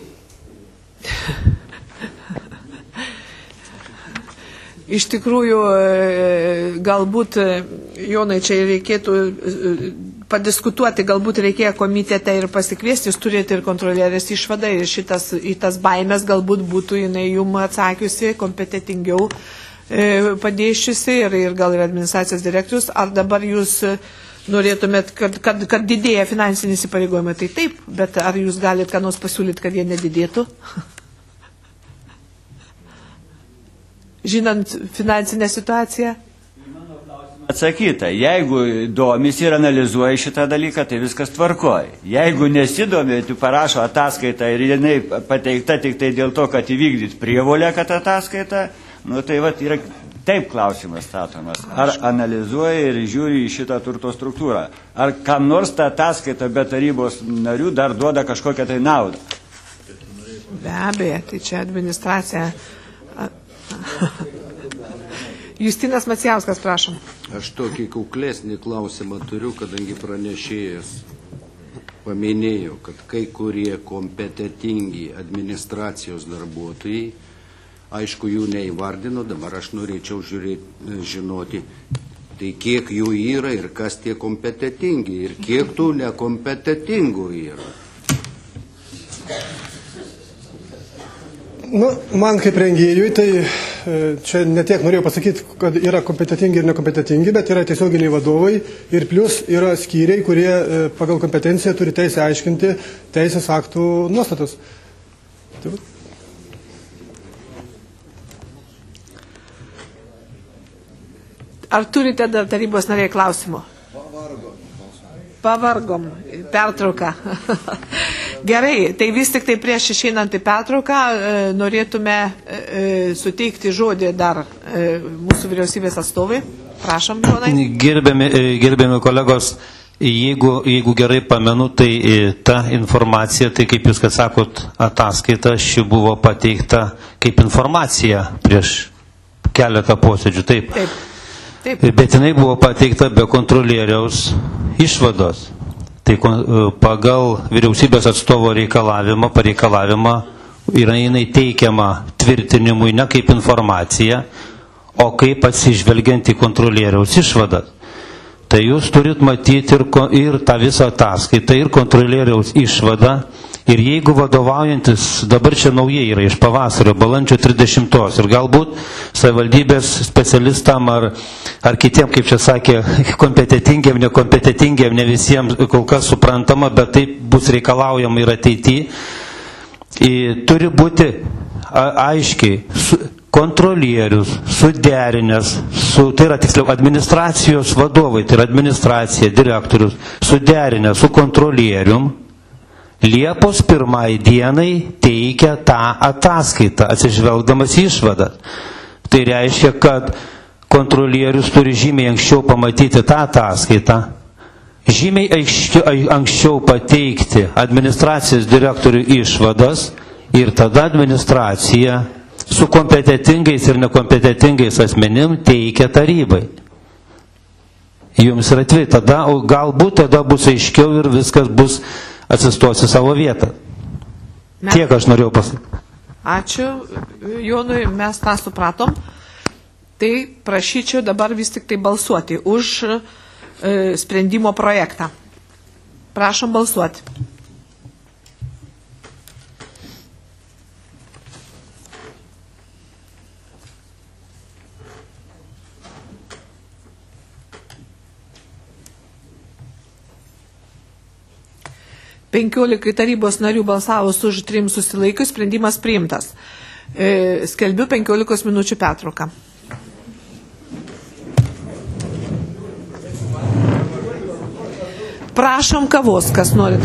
Iš tikrųjų, galbūt, Jonai, čia reikėtų padiskutuoti, galbūt reikėjo komitete ir pasikviesti, jūs turėti ir kontrolierės išvadą ir į tas baimės galbūt būtų jinai jum atsakiusi, kompetitingiau padėšiusi ir gal ir administracijos direktorius. Ar dabar jūs norėtumėt, kad didėja finansiniai įsipareigojimai? Tai taip, bet ar jūs galite ką nors pasiūlyti, kad jie nedidėtų? Žinant finansinę situaciją? Atsakyta, jeigu domisi ir analizuoja šitą dalyką, tai viskas tvarkoja. Jeigu nesidomi, tu parašo ataskaitą ir jinai pateikta tik tai dėl to, kad įvykdyt prievolę, kad ataskaita, tai yra taip klausimas statomas. Ar analizuoja ir žiūri į šitą turto struktūrą? Ar kam nors ta ataskaita be tarybos narių dar duoda kažkokią tai naudą? Be abejo, tai čia administracija. Justinas Macijauskas, prašom. Aš tokį kuklesnį klausimą turiu, kadangi pranešėjas paminėjo, kad kai kurie kompetitingi administracijos darbuotojai, aišku, jų neįvardino, dabar aš norėčiau žinoti, tai kiek jų yra ir kas tie kompetitingi ir kiek tų nekompetitingų yra. Man kaip rengėjui, tai čia netiek norėjau pasakyti, kad yra kompetitingi ir nekompetitingi, bet yra tiesioginiai vadovai ir plus yra skyriai, kurie pagal kompetenciją turi teisę aiškinti teisės aktų nuostatas. Ar turite dar tarybos nariai klausimų? Pavargom. Pertrauką. Gerai, tai vis tik tai prieš išeinant į pertrauką norėtume suteikti žodį dar mūsų vyriausybės atstovai. Prašom, Jonai. Gerbiami kolegos, jeigu gerai pamenu, tai ta informacija, tai kaip jūs kad sakot, ataskaita, ši buvo pateikta kaip informacija prieš keletą posėdžių. Taip. Bet jinai buvo pateikta be kontrolieriaus išvados. Tai pagal vyriausybės atstovo pareikalavimą yra jinai teikiama tvirtinimui ne kaip informacija, o kaip atsižvelgiant į kontrolieriaus išvadas. Tai jūs turit matyti ir tą visą ataskaitą, ir kontrolieriaus išvadą. Ir jeigu vadovaujantis, dabar čia naujai yra iš pavasario, balandžio 30, ir galbūt savivaldybės specialistam ar kitiem, kaip čia sakė, kompetitingiam, nekompetitingiam, ne visiems kol kas suprantama, bet taip bus reikalaujama ir ateityje. Turi būti aiškiai, kontrolierius suderinęs su, tai yra tiksliau administracijos vadovai, tai yra administracija, direktorius, suderinęs su kontrolierium, Liepos 1 dienai teikia tą ataskaitą, atsižvelgdamas į išvadas. Tai reiškia, kad kontrolierius turi žymiai anksčiau pamatyti tą ataskaitą, žymiai anksčiau pateikti administracijos direktorių išvadas ir tada administracija su kompetitingais ir nekompetitingais asmenim teikia tarybai. Jums yra tvai, tada, galbūt tada bus aiškiau ir viskas bus atsistosi savo vietą. Tiek aš norėjau pasakyti. Ačiū, Jonui, mes tą supratom. Tai prašyčiau dabar vis tik tai balsuoti už sprendimo projektą. Prašom balsuoti. Penkiolikai tarybos narių balsavus už 3 susilaikius, sprendimas priimtas. Skelbiu 15 minučių pertrauką. Prašom kavos, kas norit.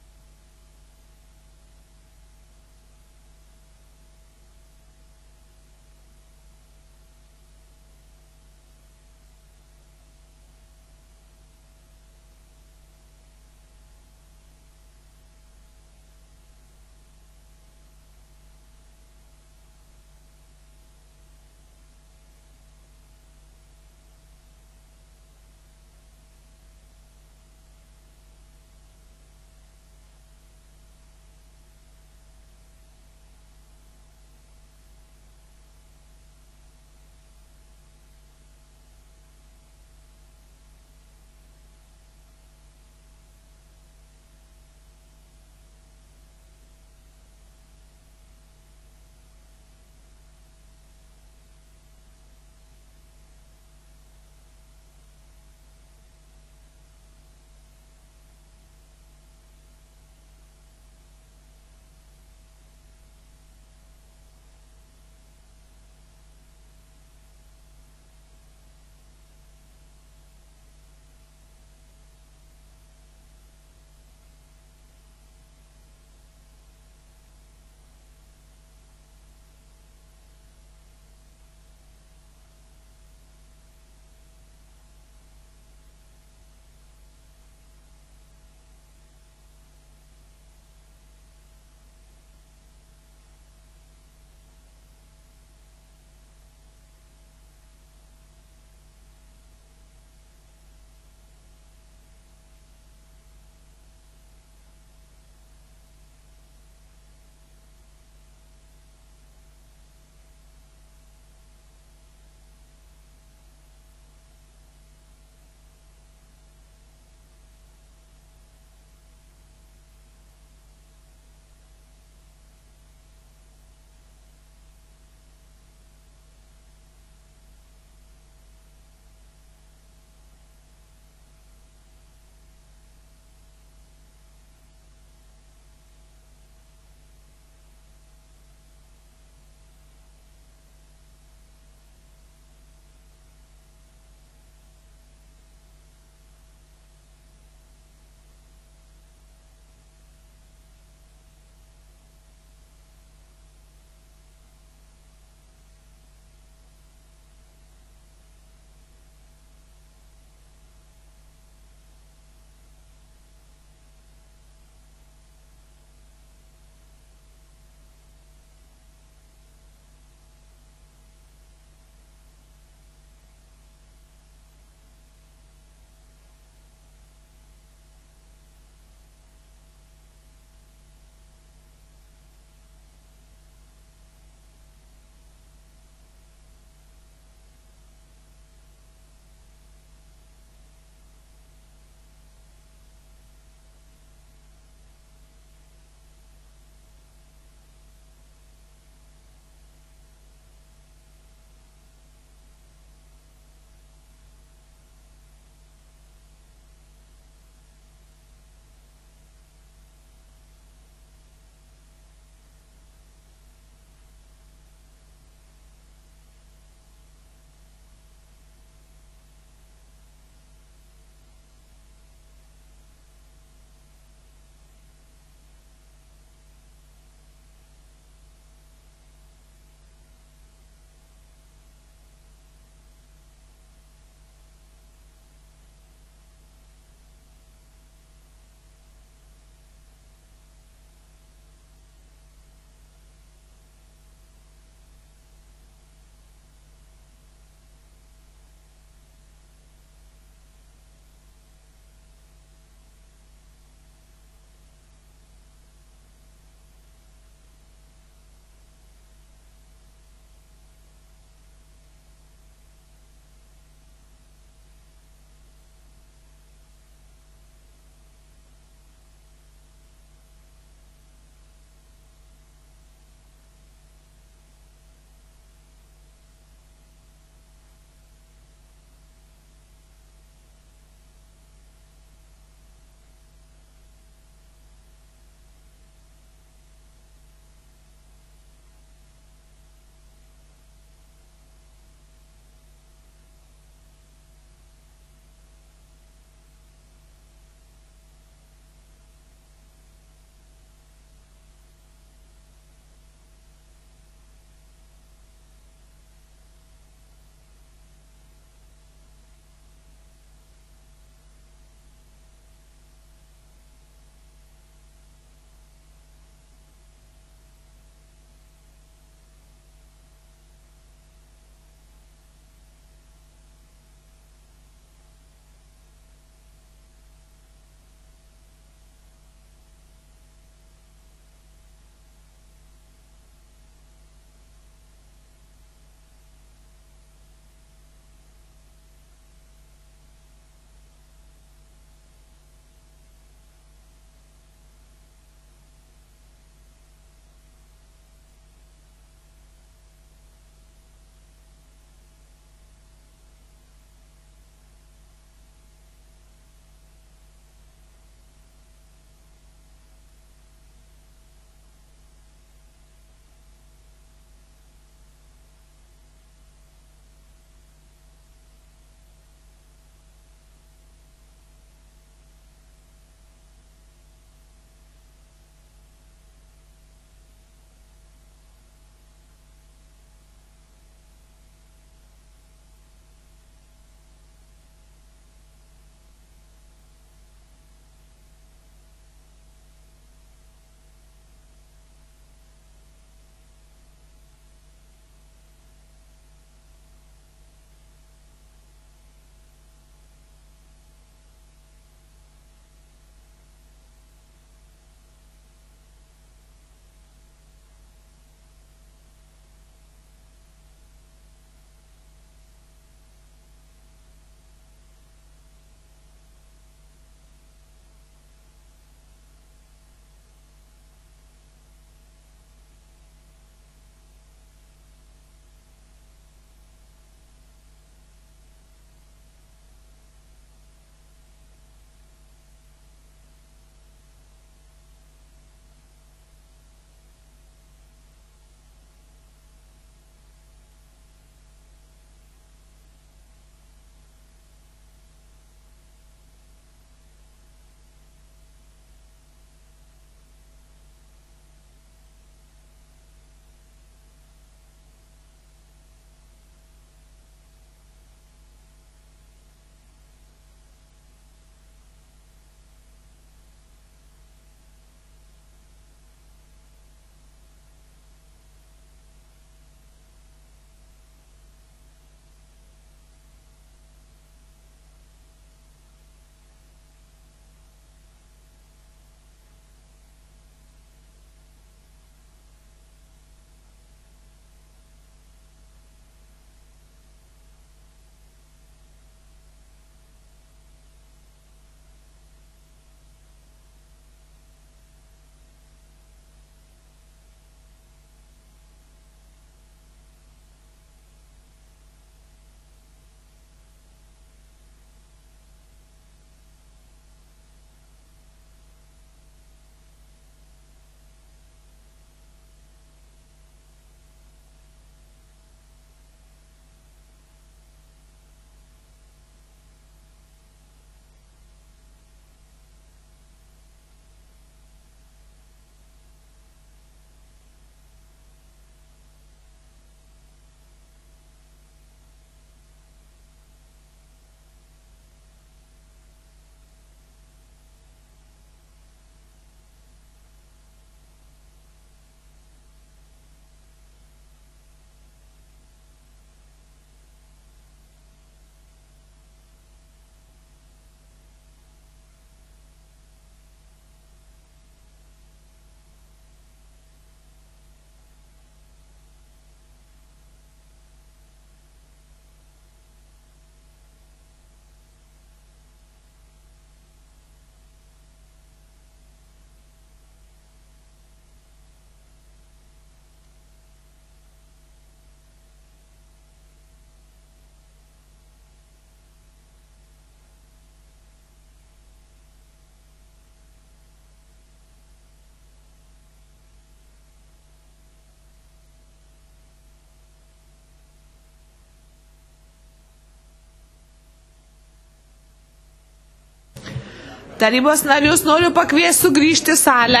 Tarybos narius noriu pakviesti sugrįžti į salę.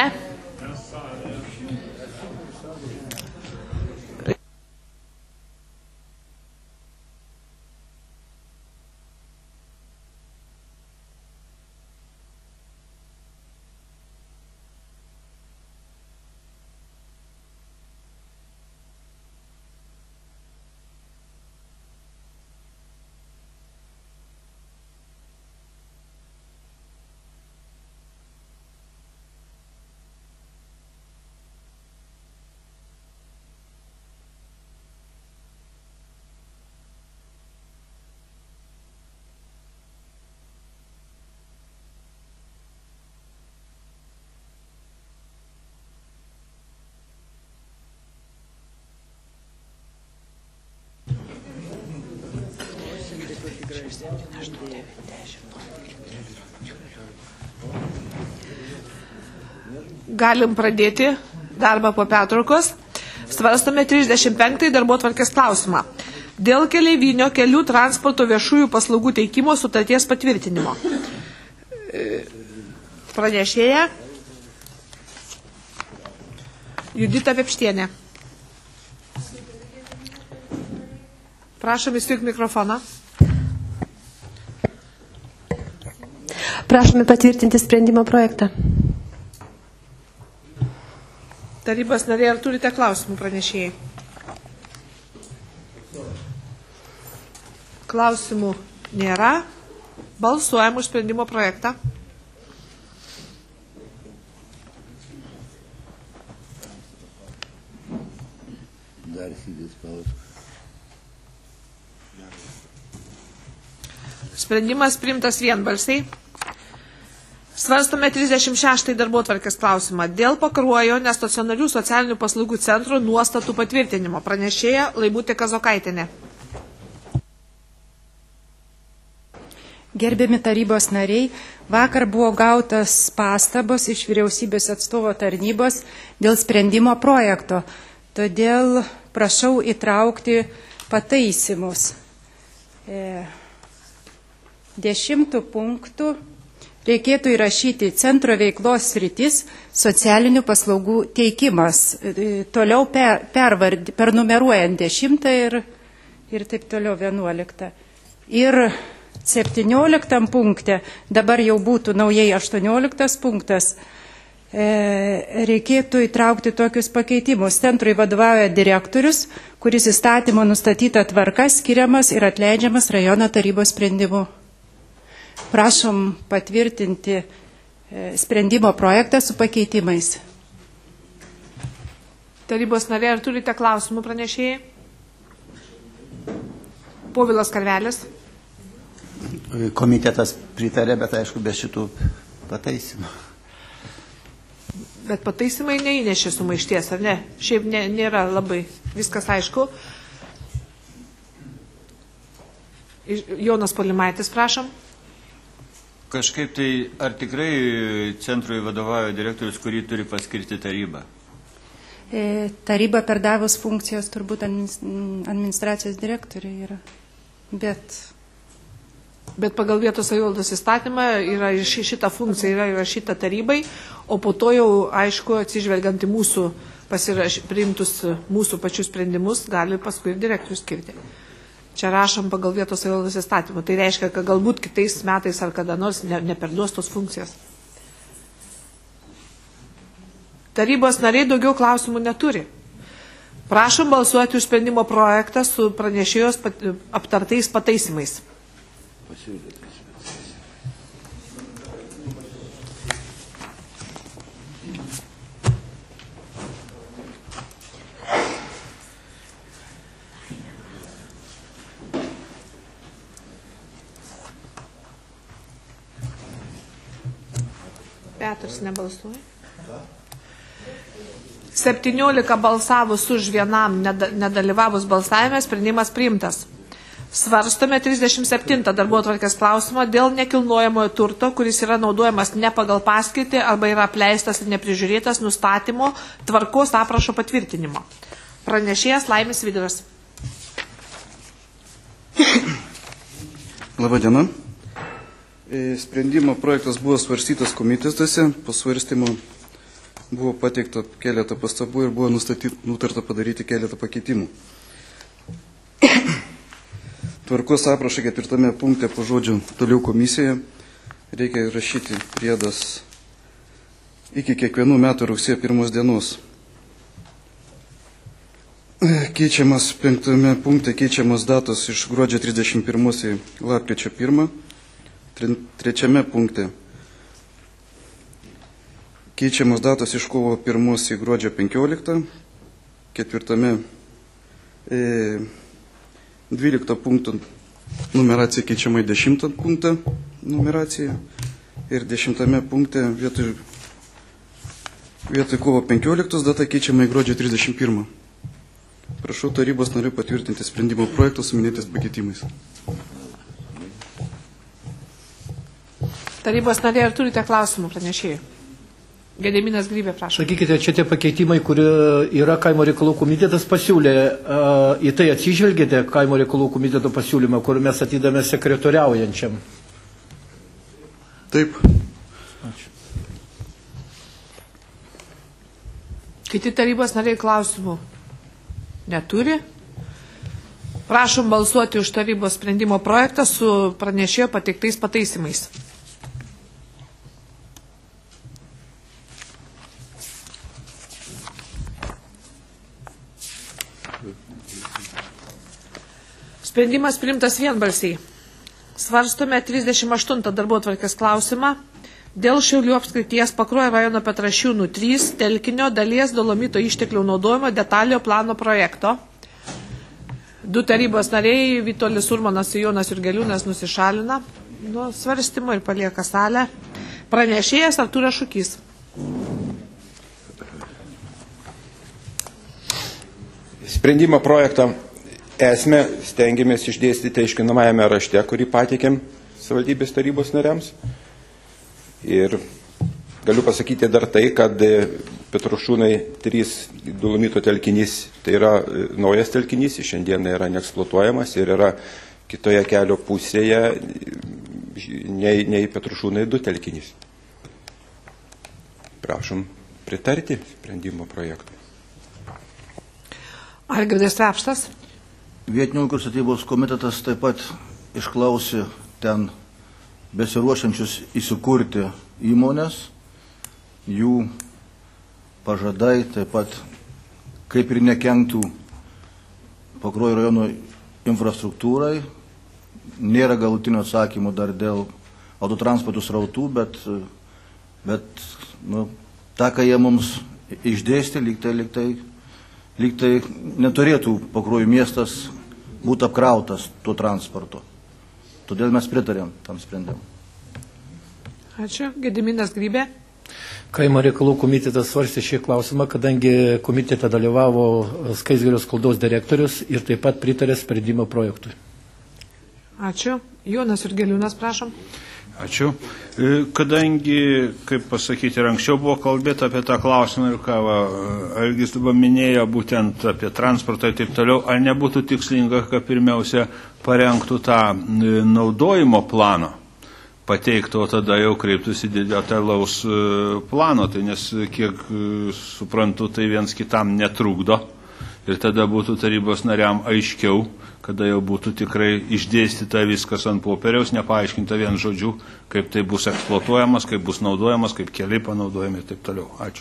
Galim pradėti darbą po pertraukos. Svarstome 35 darbotvarkės klausimą. Dėl keleivinio kelių transporto viešųjų paslaugų teikimo sutarties patvirtinimo. Pranešėja Judita Vepštienė. Prašom įsijungti mikrofoną. Prašome patvirtinti sprendimo projektą. Tarybos nariai, ar turite klausimų pranešėjai? Klausimų nėra. Balsuojam už sprendimo projektą. Dar sėdės paus. Sprendimas priimtas vienbalsiai. Svarstome 36 darbotvarkės klausimą dėl Pakruojo nestacionarių socialinių paslaugų centro nuostatų patvirtinimo. Pranešėja Laimutė Kazokaitinė. Gerbiami tarybos nariai, vakar buvo gautas pastabos iš vyriausybės atstovo tarnybos dėl sprendimo projekto. Todėl prašau įtraukti pataisymus. 10 punktų reikėtų įrašyti centro veiklos sritis socialinių paslaugų teikimas. Toliau pernumeruojant 10 ir taip toliau 11. Ir 17 punkte, dabar jau būtų naujai 18 punktas, reikėtų įtraukti tokius pakeitimus. Centrui vadovauja direktorius, kuris įstatymo nustatyta tvarka skiriamas ir atleidžiamas rajono tarybos sprendimu. Prašom patvirtinti sprendimo projektą su pakeitimais. Tarybos nariai, ar turite klausimų pranešėjai? Povilas Karvelis. Komitetas pritarė, bet aišku, be šitų pataisimų. Bet pataisimai neįnešė sumaišties, ar ne? Šiaip nėra labai viskas aišku. Jonas Polimaitis, prašom. Kažkaip tai, ar tikrai centrui vadovauja direktorius, kurį turi paskirti taryba? Taryba perdavus funkcijos turbūt administracijos direktoriai yra. Bet pagal vietos savivaldos įstatymą yra šita funkcija yra įrašyta tarybai, o po to jau, aišku, atsižvelgiant į mūsų priimtus mūsų pačių sprendimus, gali paskui ir direktorius skirti. Čia rašom pagal vietos savivaldos įstatymą. Tai reiškia, kad galbūt kitais metais ar kada nors neperduos tos funkcijas. Tarybos nariai daugiau klausimų neturi. Prašom balsuoti už sprendimo projektą su pranešėjos aptartais pataisimais. Petras nebalsuoja. 17 balsavus už vienam nedalyvavus balsavime, sprendimas priimtas. Svarstome 37 darbotvarkės klausimą dėl nekilnojamojo turto, kuris yra naudojamas ne pagal paskirtį arba yra apleistas ir neprižiūrėtas nustatymo tvarkos aprašo patvirtinimo. Pranešėjas Laimis Viduras. Labą dieną. Sprendimo projektas buvo svarstytas komitetuose, po svarstymo buvo pateikta keletą pastabų ir buvo nutarta padaryti keletą pakeitimų. Tvarkos aprašą 4 punkte po žodžiu toliau komisijoje reikia rašyti priedas iki kiekvienų metų rugsėjo 1 dienos. Keičiamas 5 punkte keičiamas datos iš gruodžio 31 į lapkričio 1. 3 punkte keičiamas datos iš kovo 1 į gruodžio 15. 4 12 punktų numeracija keičiama į 10 punktą numeraciją ir 10 punkte vietoj kovo 15 data keičiama į gruodžio 31. Prašau tarybos narių patvirtinti sprendimo projektą su minėtais pakeitimais. Tarybos nariai, ar turite klausimų pranešėjų? Gediminas Grybė, prašau. Sakykite, čia tie pakeitimai, kurie yra kaimo reikalų komitetas pasiūlė, į tai atsižvelgėte kaimo reikalų komiteto pasiūlymą, kur mes atidame sekretoriaujančiam? Taip. Ačiū. Kiti tarybos nariai klausimų neturi. Prašom balsuoti už tarybos sprendimo projektą su pranešėjo pateiktais pataisimais. Sprendimas priimtas vienbalsiai. Svarstome 38 darbotvarkės klausimą dėl Šiaulių apskrities Pakruojo rajono Petrašiūnų 3 telkinio dalies dolomito išteklių naudojimo detaliojo plano projekto. 2 tarybos nariai, Vytolis Urmanas ir Jonas Jurgeliūnas, nusišalina nuo svarstymo ir palieka salę. Pranešėjas Artūras Šukys. Sprendimo projektą esmę stengiamės išdėstyti aiškinamajame rašte, kurį pateikėm savivaldybės tarybos nariams. Ir galiu pasakyti dar tai, kad Petrašiūnai 3 dolomito telkinys, tai yra naujas telkinys, šiandieną yra neeksploatuojamas ir yra kitoje kelio pusėje nei Petrašiūnai 2 telkinys. Prašom pritarti sprendimo projektui. Algirdas Repštas. Vietinių ūkio statybos komitetas taip pat išklausė ten besiruošiančius įsikurti įmonės, jų pažadai taip pat kaip ir nekenktų Pakruojo rajono infrastruktūrai. Nėra galutinio atsakymo dar dėl autotransportų srautų, bet tą, ką jie mums išdėstė, lyg tai neturėtų Pakruojo miestas būti apkrautas tuo transportu. Todėl mes pritarėm tam sprendimui. Ačiū. Gediminas Grybė. Kaimo reikalų komitetas svarstė šį klausimą, kadangi komitete dalyvavo Skaisgirio skaldos direktorius ir taip pat pritarė sprendimo projektui. Ačiū. Jonas Jurgeliūnas, prašom. Ačiū. Kadangi, kaip pasakyti, ir anksčiau buvo kalbėta apie tą klausimą ir ką Algis dabar minėjo, būtent apie transportą ir taip toliau, ar nebūtų tikslinga, kad pirmiausia parengtų tą naudojimo planą, pateiktų, o tada jau kreiptųsi detalaus plano, tai nes, kiek suprantu, tai viens kitam netrukdo ir tada būtų tarybos nariam aiškiau, kada jau būtų tikrai išdėstyta viskas ant popieriaus, nepaaiškinta vien žodžiu, kaip tai bus eksploatuojamas, kaip bus naudojamas, kaip keliai panaudojami ir taip toliau. Ačiū.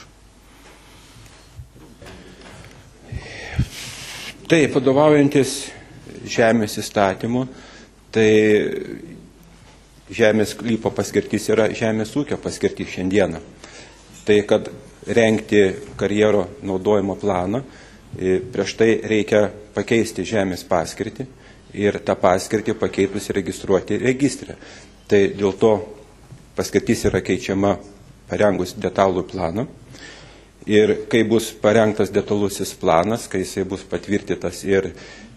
Taip, vadovaujantis žemės įstatymu, tai žemės sklypo paskirtis yra žemės ūkio paskirtis šiandieną. Tai, kad rengti karjero naudojimo planą, prieš tai reikia pakeisti žemės paskirtį ir tą paskirtį pakeitus registruoti registrę. Tai dėl to paskirtis yra keičiama parengus detalų planą. Ir kai bus parengtas detalusis planas, kai jisai bus patvirtytas ir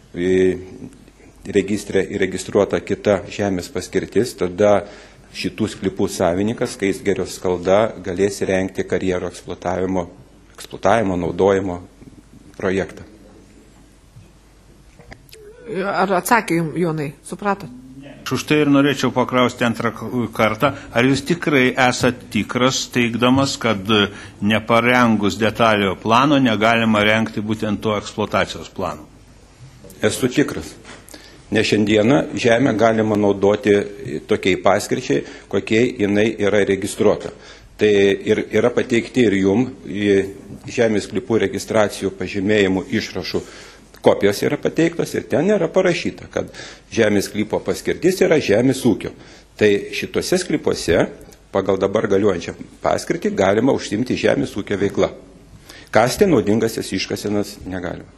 registrė įregistruota kita žemės paskirtis, tada šitų sklypų savininkas, Skaisgirio skalda, galės rengti karjero eksploatavimo, naudojimo projektą. Ar atsakė jums, Jonai, supratot? Aš už tai ir norėčiau paklausti antrą kartą, ar jūs tikrai esate tikras, teigdamas, kad neparengus detaliojo plano negalima rengti būtent to eksploatacijos plano? Esu tikras. Nes šiandieną žemę galima naudoti tokiai paskirčiai, kokie jinai yra registruota. Tai ir yra pateikti ir jum žemės sklypų registracijų pažymėjimų išrašų kopijos yra pateiktos ir ten yra parašyta, kad žemės sklypo paskirtis yra žemės ūkio. Tai šituose sklypuose pagal dabar galiuojančią paskirtį galima užsimti žemės ūkio veiklą. Kasti naudingasis iškasenas negalima.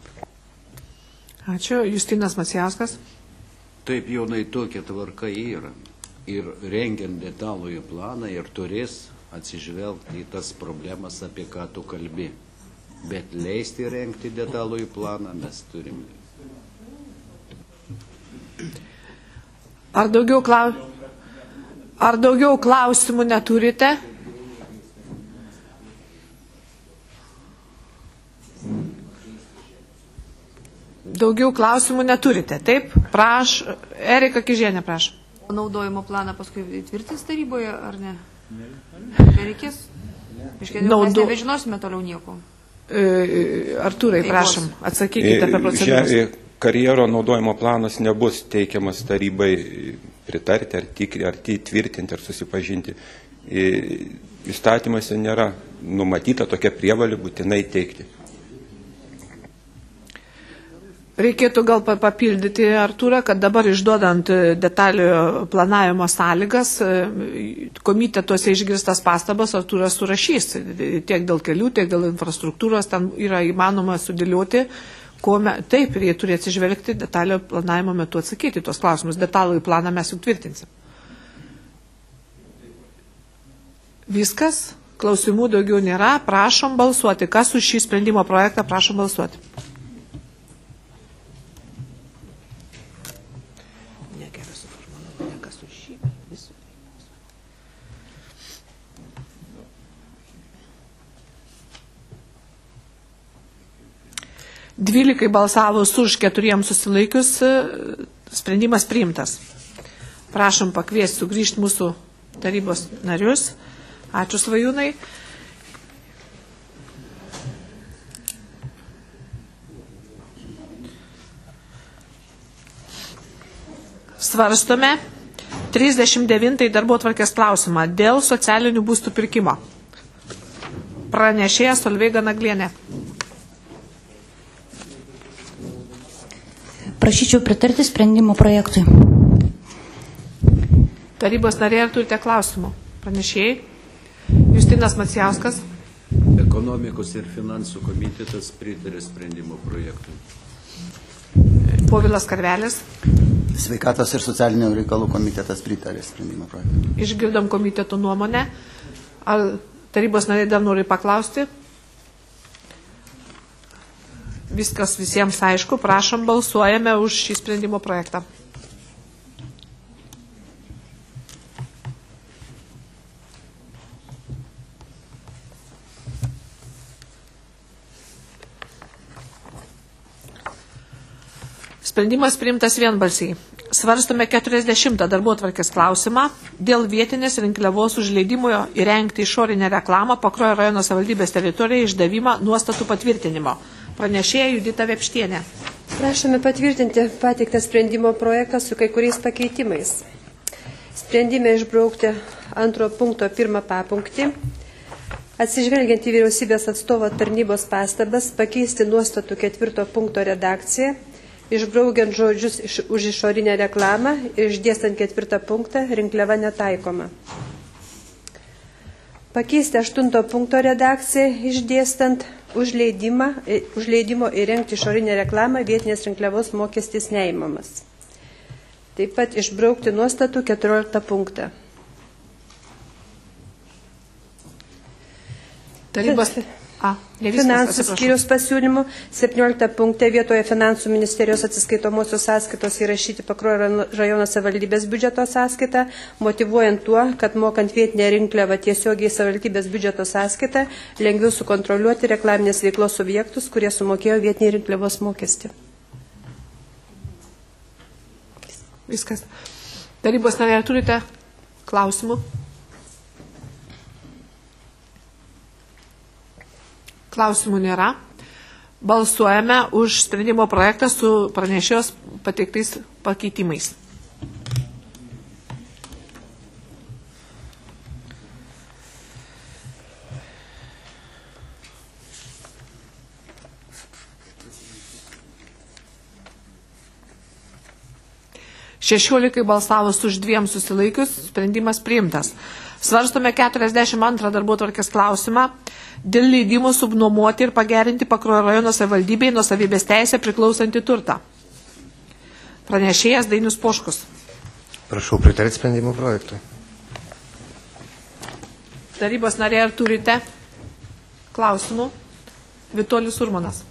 Ačiū. Justinas Macijauskas. Taip, jaunai, tokia tvarka yra. Ir rengiant detalųjį planą ir turės atsižvelgti į tas problemas, apie ką tu kalbi. Bet leisti rengti detalųjį planą mes turime. Ar daugiau klausimų neturite? Daugiau klausimų neturite, taip? Erika Kižienė, prašau. Naudojimo planą paskui tvirtins taryboje, ar ne? Nereikės? Mes nebežinosime toliau nieko. Artūrai, prašom, atsakykite apie procedūras. Karjero naudojimo planas nebus teikiamas tarybai pritarti, ar tvirtinti, ar susipažinti. Įstatymuose nėra numatyta tokia prievalė būtinai teikti. Reikėtų gal papildyti, Artūrą, kad dabar išduodant detaliojo planavimo sąlygas, komitetuose išgirstas pastabas Artūras surašys tiek dėl kelių, tiek dėl infrastruktūros, ten yra įmanoma sudėlioti, taip, ir jie turi atsižvelgti detaliojo planavimo metu atsakyti tuos klausimus. Detalųjį planą mes jau tvirtinsim. Viskas, klausimų daugiau nėra, prašom balsuoti. Kas už šį sprendimo projektą, prašom balsuoti. Dvylikai balsavus už, 4 susilaikius, sprendimas priimtas. Prašom pakviesti sugrįžti mūsų tarybos narius. Ačiū, Svajūnai. Svarstome 39 darbotvarkės klausimą dėl socialinių būstų pirkimo. Pranešėja Solveiga Naglienė. Prašyčiau pritarti sprendimo projektui. Tarybos nariai, ar turite klausimų? Pranešėjai. Justinas Macijauskas. Ekonomikos ir finansų komitetas pritarė sprendimo projektui. Povilas Karvelis. Sveikatos ir socialinių reikalų komitetas pritarė sprendimo projektui. Išgirdom komiteto nuomonę. Ar tarybos nariai dar nori paklausti? Viskas visiems aišku, prašom, balsuojame už šį sprendimo projektą. Sprendimas priimtas vienbalsiai. Svarstome 40 darbotvarkės klausimą dėl vietinės rinkliavos užleidimo įrengti išorinę reklamą Pakruojo rajono savivaldybės teritorijoje išdavimą nuostatų patvirtinimo. Pranešėja Judita Vepštienė. Prašome patvirtinti pateiktą sprendimo projektą su kai kuriais pakeitimais. Sprendime išbraukti 2 punkto 1 papunktį. Atsižvelgiant į vyriausybės atstovo tarnybos pastabas, pakeisti nuostatų 4 punkto redakciją, išbraukiant žodžius už išorinę reklamą ir išdėstant 4 punktą rinkliava netaikoma. Pakeisti 8 punkto redakciją, išdėstant užleidimo įrengti išorinę reklamą vietinės rinkliavos mokestis neįmamas. Taip pat išbraukti nuostatų 14 punktą. Tarybos Finansų skyriaus pasiūlymų 17 punkte vietoje finansų ministerijos atsiskaitomosios sąskaitos įrašyti Pakruojo rajono savivaldybės biudžeto sąskaitą, motyvuojant tuo, kad mokant vietinę rinkliavą tiesiogiai savivaldybės biudžeto sąskaitą, lengviau sukontroliuoti reklaminės veiklos subjektus, kurie sumokėjo vietinį rinkliavos mokestį. Viskas. Tarybos nariai, turite klausimų? Klausimų nėra. Balsuojame už sprendimo projektą su pranešėjos pateiktais pakeitimais. Šešiolikai balsavus už 2 susilaikius, sprendimas priimtas. Svarstome 42 darbotvarkės klausimą dėl leidimų subnuomoti ir pagerinti Pakruojo rajono savivaldybei nuosavybės teisę priklausantį turtą. Pranešėjas Dainius Poškus. Prašau pritarti sprendimo projektui. Tarybos nariai, ar turite klausimų? Vitolijus Urmanas.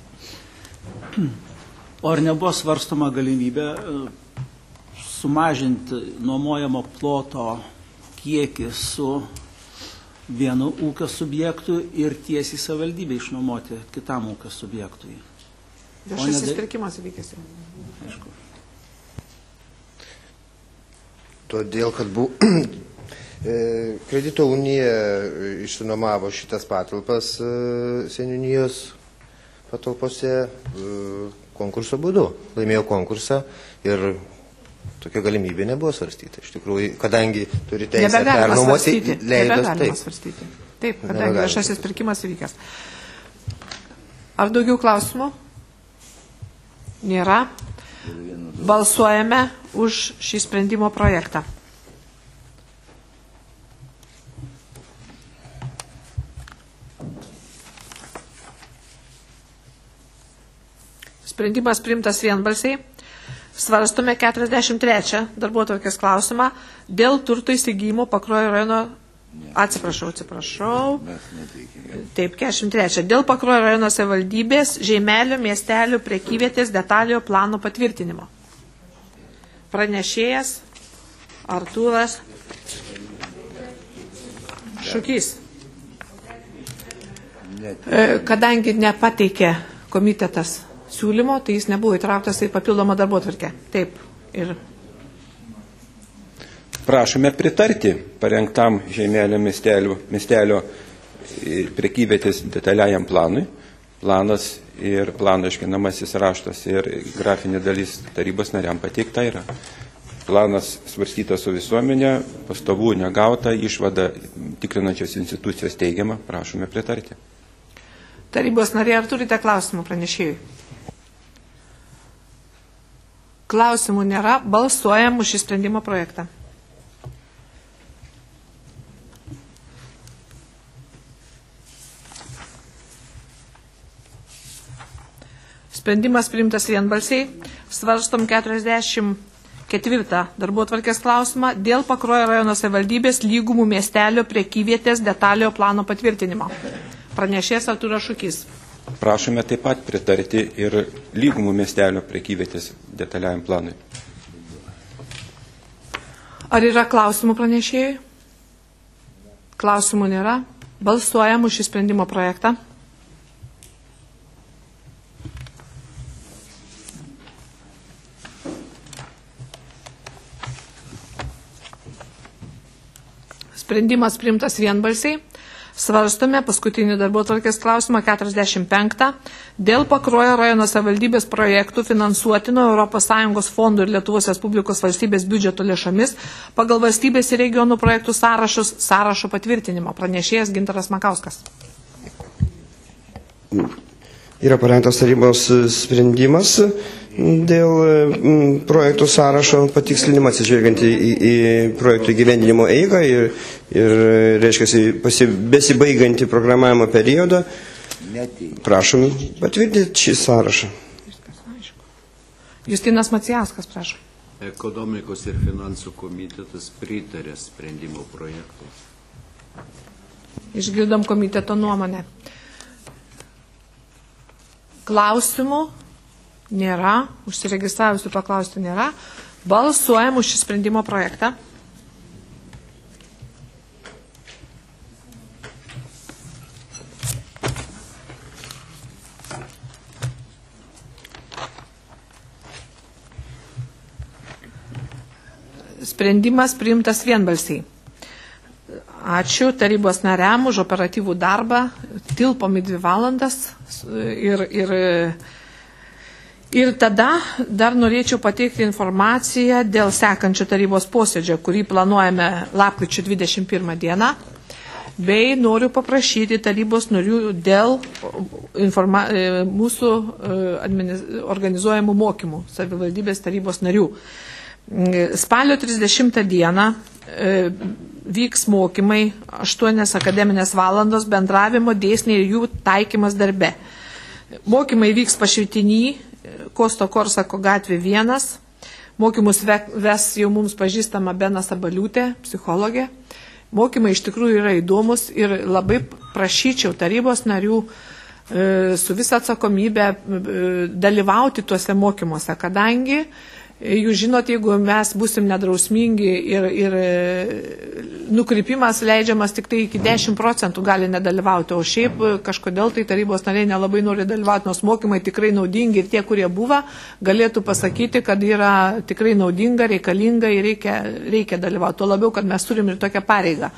O ar nebuvo svarstoma galimybė sumažinti nuomojamo ploto kiekį su vienu ūkio subjektu ir tiesiai savivaldybei išnuomoti kitam ūkio subjektui? Viešasis pirkimas įvykęs. Aišku. Todėl, kad kredito unija išsinuomavo šitas patalpas seniūnijos patalpose konkurso būdu. Laimėjo konkursą ir tokia galimybė nebuvo svarstyta. Iš tikrųjų, kadangi turi teisę pernuomoti, leidos taip. Taip, kadangi viešasis pirkimas įvykęs. Ar daugiau klausimų? Nėra. Balsuojame už šį sprendimo projektą. Sprendimas priimtas vienbalsiai. Svarstome 43 darbotvarkės klausimą dėl turto įsigijimo Pakruojo rajono, atsiprašau. Taip, 43. Dėl Pakruojo rajono savivaldybės žeimelių miestelių prekyvietės detaliojo plano patvirtinimo. Pranešėjas Artūras Šukys. Kadangi nepateikė komitetas siūlymo, tai jis nebuvo įtrauktas į papildomą darbotvarkę. Taip. Ir prašome pritarti parengtam žeimelio miestelio prekyvietės detaliajam planui. Planas ir plano aiškinamasis raštas ir grafinė dalis tarybos nariam pateikta yra. Planas svarstytas su visuomenė, pastabų negauta, išvada tikrinančios institucijos teigiama. Prašome pritarti. Tarybos nariai, ar turite klausimų pranešėjui? Klausimų nėra. Balsuojam už šį sprendimo projektą. Sprendimas priimtas vienbalsiai. Svarstom 44 darbotvarkės klausimą dėl Pakruojo rajono savivaldybės lygumų miestelio prekyvietės detaliojo plano patvirtinimo. Pranešėjas Artūras Šukys. Prašome taip pat pritarti ir lygumų miestelio prekyvietės detaliajam planui. Ar yra klausimų pranešėjui? Klausimų nėra. Balsuojam už šį sprendimo projektą. Sprendimas priimtas vienbalsiai. Svarstome paskutinį darbotvarkės klausimą 45 dėl Pakruojo rajono savivaldybės projektų finansuotino ES fondų ir Lietuvos Respublikos valstybės biudžeto lėšomis pagal valstybės ir regionų projektų sąrašo patvirtinimo. Pranešėjas Gintaras Makauskas. Yra parengtas tarybos sprendimas dėl projektų sąrašo patikslinimo atsižvelgiant į projektų įgyvendinimo eigą ir reiškia besibaigantį programavimo periodą. Prašom patvirtinti šį sąrašą. Justinas Macijauskas, prašom. Ekonomikos ir finansų komitetas pritarė sprendimo projektui. Išgirdom komiteto nuomonę. Klausimų nėra, užsiregistravusių paklausti nėra. Balsuojam už šį sprendimo projektą. sprendimas priimtas vienbalsiai. Ačiū tarybos nariam už operatyvų darbą, tilpom į 2 valandas ir tada dar norėčiau pateikti informaciją dėl sekančio tarybos posėdžio, kurį planuojame lapkričio 21 dieną, bei noriu paprašyti tarybos narių dėl mūsų organizuojamų mokymų savivaldybės tarybos narių. Spalio 30 dieną vyks mokymai 8 akademinės valandos bendravimo dėsniai ir jų taikymas darbe. Mokymai vyks Pašvitiny, Kosto Korsako gatvė 1. Mokymus ves jau mums pažįstama Bena Sabaliūtė, psichologė. Mokymai iš tikrųjų yra įdomus ir labai prašyčiau tarybos narių su visą atsakomybę dalyvauti tuose mokymuose, kadangi jūs žinot, jeigu mes busim nedrausmingi ir nukrypimas leidžiamas tik tai iki 10% gali nedalyvauti, o šiaip kažkodėl tai tarybos nariai nelabai nori dalyvauti, nors mokymai tikrai naudingi ir tie, kurie buvo, galėtų pasakyti, kad yra tikrai naudinga, reikalinga ir reikia dalyvauti. Tuo labiau, kad mes turim ir tokią pareigą.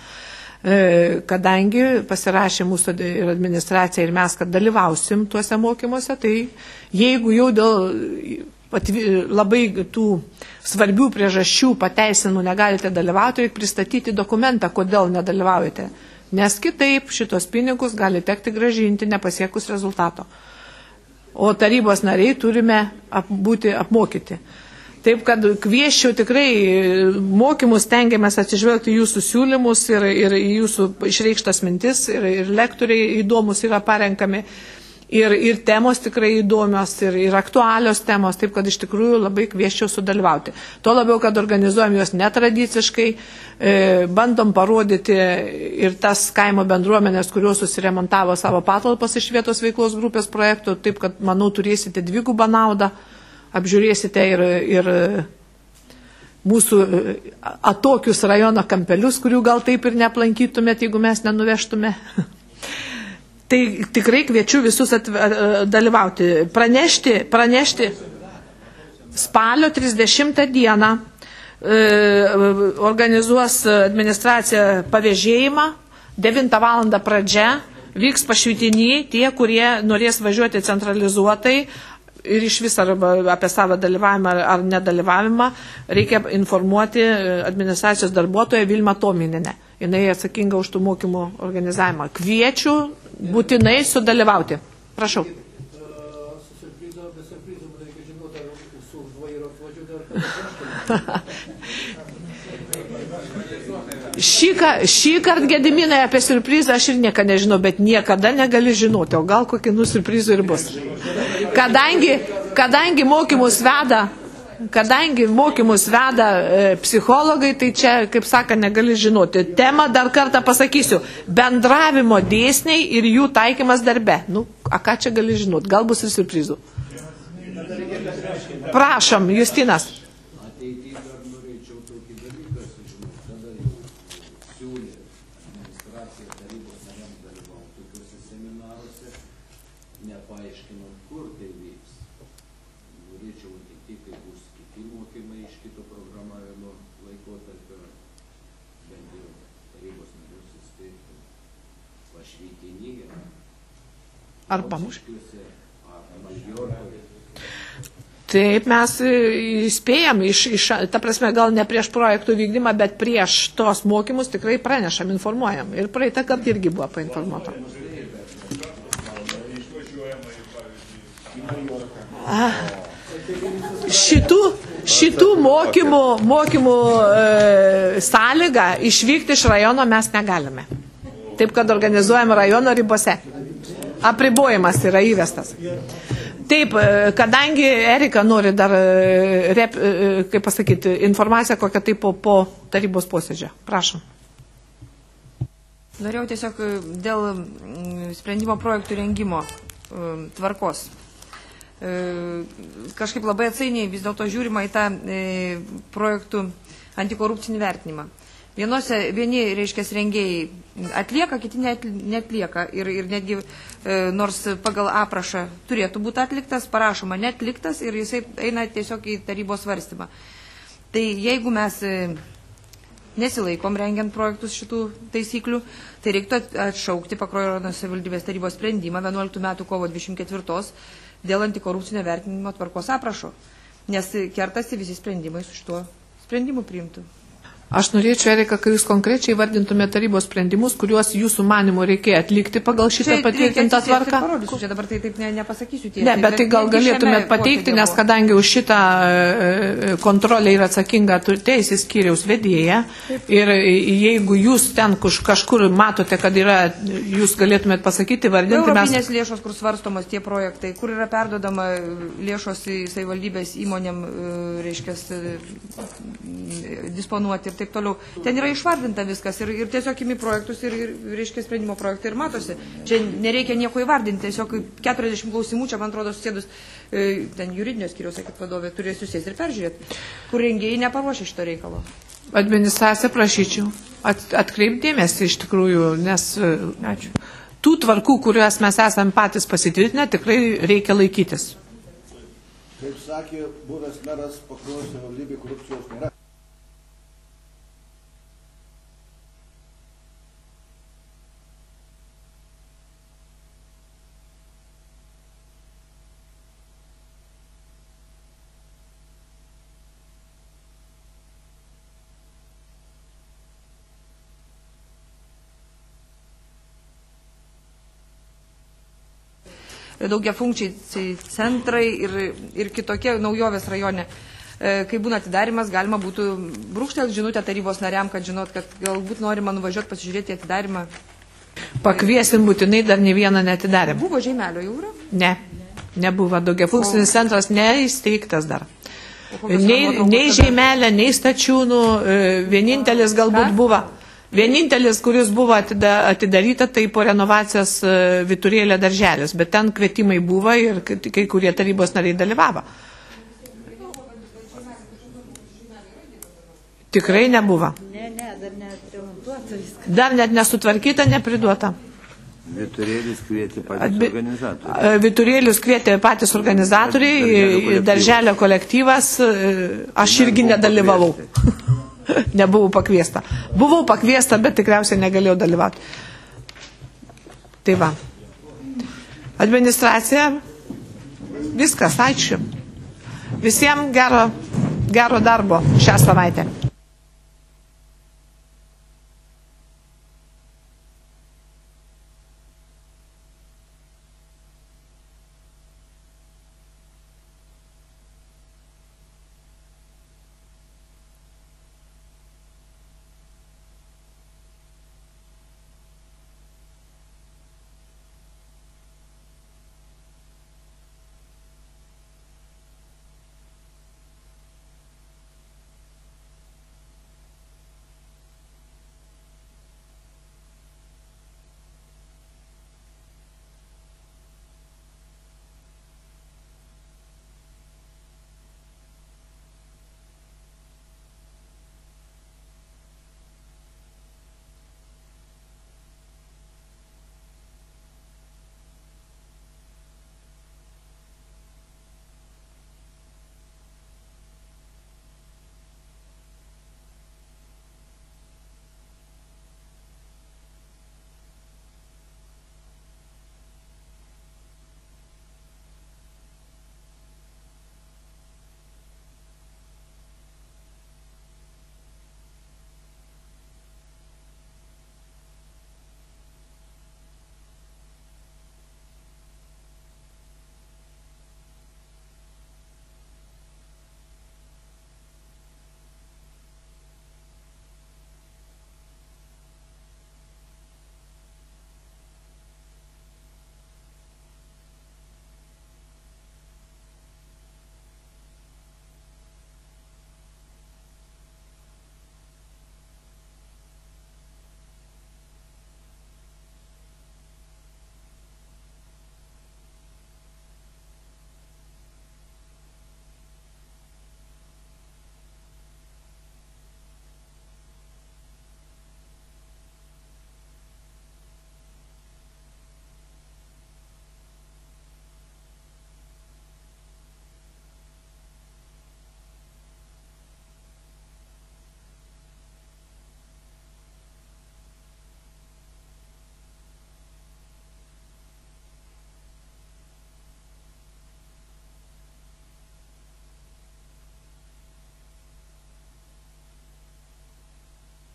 Kadangi pasirašė mūsų ir administracija ir mes, kad dalyvausim tuose mokymuose, tai jeigu jau dėl labai tų svarbių priežasčių pateisinimų negalite dalyvauti, reikia pristatyti dokumentą, kodėl nedalyvaujate. Nes kitaip šitos pinigus gali tekti gražinti nepasiekus rezultato. O tarybos nariai turime būti apmokyti. Taip, kad kvieščiau tikrai mokymus stengiamės atsižvelgti jūsų siūlymus ir jūsų išreikštas mintis ir lektoriai įdomus yra parenkami. Ir temos tikrai įdomios, ir aktualios temos, taip kad iš tikrųjų labai kvieščiau sudalyvauti. Tuo labiau, kad organizuojam juos netradiciškai, bandom parodyti ir tas kaimo bendruomenės, kurios susiremontavo savo patalpas iš vietos veiklos grupės projektų, taip kad, manau, turėsite 2 naudą, apžiūrėsite ir mūsų atokius rajono kampelius, kurių gal taip ir neaplankytumėt, jeigu mes nenuvežtume. Tai tikrai kviečiu visus dalyvauti. Pranešti spalio 30 dieną organizuos administracija pavėžėjimą, 9 valandą pradžia, vyks Pašvitiny, tie, kurie norės važiuoti centralizuotai ir iš vis apie savo dalyvavimą ar nedalyvavimą, reikia informuoti administracijos darbuotoją Vilmą Tominienę. Jinai atsakinga už tų mokymų organizavimą. Kviečiu būtinai sudalyvauti. Prašau. Šį kartą, Gediminai, apie siurprizą aš ir niekada nežinau, bet niekada negali žinoti, o gal kokį siurprizų ir bus. Kadangi mokymus veda psichologai, tai čia, kaip saka, negali žinoti. Tema dar kartą pasakysiu. Bendravimo dėsniai ir jų taikymas darbe. Ką čia gali žinoti? Gal bus ir siurprizų. Prašom, Justinas. Ar pamuš? Taip, mes įspėjam, ta prasme, gal ne prieš projektų vykdymą, bet prieš tos mokymus tikrai pranešam, informuojam. Ir praeitą kartą irgi buvo painformuota. Šitų mokymų sąlygą išvykti iš rajono mes negalime. Taip, kad organizuojam rajono ribose. Apribojimas yra įvestas. Taip, kadangi Erika nori dar, kaip pasakyti, informaciją kokią tai po tarybos posėdžio. Prašom. Norėjau tiesiog dėl sprendimo projektų rengimo tvarkos. Kažkaip labai atsainiai vis dėlto žiūrima į tą projektų antikorupcinį vertinimą. Vieni, reiškia, rengėjai atlieka, kiti netlieka ir netgi nors pagal aprašą turėtų būti atliktas, parašoma netliktas ir jisai eina tiesiog į tarybos svarstymą. Tai jeigu mes nesilaikom rengiant projektus šitų taisyklių, tai reiktų atšaukti Pakruojo rajono savivaldybės tarybos sprendimą 11 metų kovo 24 dėl antikorupcinio vertinimo tvarkos aprašo, nes kertasi visi sprendimai su šituo sprendimu priimtų. Aš norėčiau, Erika, kai jūs konkrečiai vardintume tarybos sprendimus, kuriuos jūsų manimo reikėjo atlikti pagal šitą patvirtintą tvarką. Čia dabar tai taip nepasakysiu tiesiai. Ne, bet tai gal galėtumėt pateikti, nes kadangi už šitą kontrolę yra atsakinga teisės skyriaus vedėja ir jeigu jūs ten kažkur matote, kad yra, jūs galėtumėt pasakyti, vardinti mes. Europinės lėšos, kur svarstomos tie projektai, kur yra perdodama lėšos į savivaldybės įmonėm, reiškia, disponuoti ir taip toliau. Ten yra išvardinta viskas ir tiesiog imi projektus ir reiškia sprendimo projektai ir matosi. Čia nereikia nieko įvardinti, tiesiog 40 klausimų, čia man atrodo susėdus ten juridinio skyriaus, sakyt, vadovė, turės susės ir peržiūrėti, kur rengėjai neparuošė šito reikalo. Administracija prašyčiau atkreipdėmėsi iš tikrųjų, nes ačiū. Tų tvarkų, kuriuos mes esame patys pasitvirtinę, tikrai reikia laikytis. Kaip sakė buvęs meras Pakruojo savivaldybėje, korupcijos nėra. Daugiafunkčiai centrai ir kitokie naujovės rajone. Kai būna atidarimas, galima būtų brūkštelti žinutę tarybos nariam, kad žinot, kad galbūt norima nuvažiuoti pasižiūrėti atidarimą. Pakviesim būtinai, dar ne vieną neatidarėm. Buvo Žeimelio jau yra? Ne, nebuvo. Daugiafunkcinis centras neįsteigtas dar. Nei Žeimelė, nei Stačiūnų, vienintelis galbūt buvo. Vienintelis, kuris buvo atidaryta, tai po renovacijos Vyturėlio darželis, bet ten kvietimai buvo ir kai kurie tarybos nariai dalyvavo. Tikrai nebuvo. Ne, dar neatremontuota viskas. Dar net nesutvarkyta, nepriduota. Vyturėlius kvietė patys organizatoriai. Vyturėlius kvietė patys organizatoriai, darželio kolektyvas, aš irgi nedalyvavau. Nebuvau pakviesta. Buvau pakviesta, bet tikriausiai negalėjau dalyvauti. Tai va. Administracija, viskas, ačiū. Visiems gero darbo šią savaitę.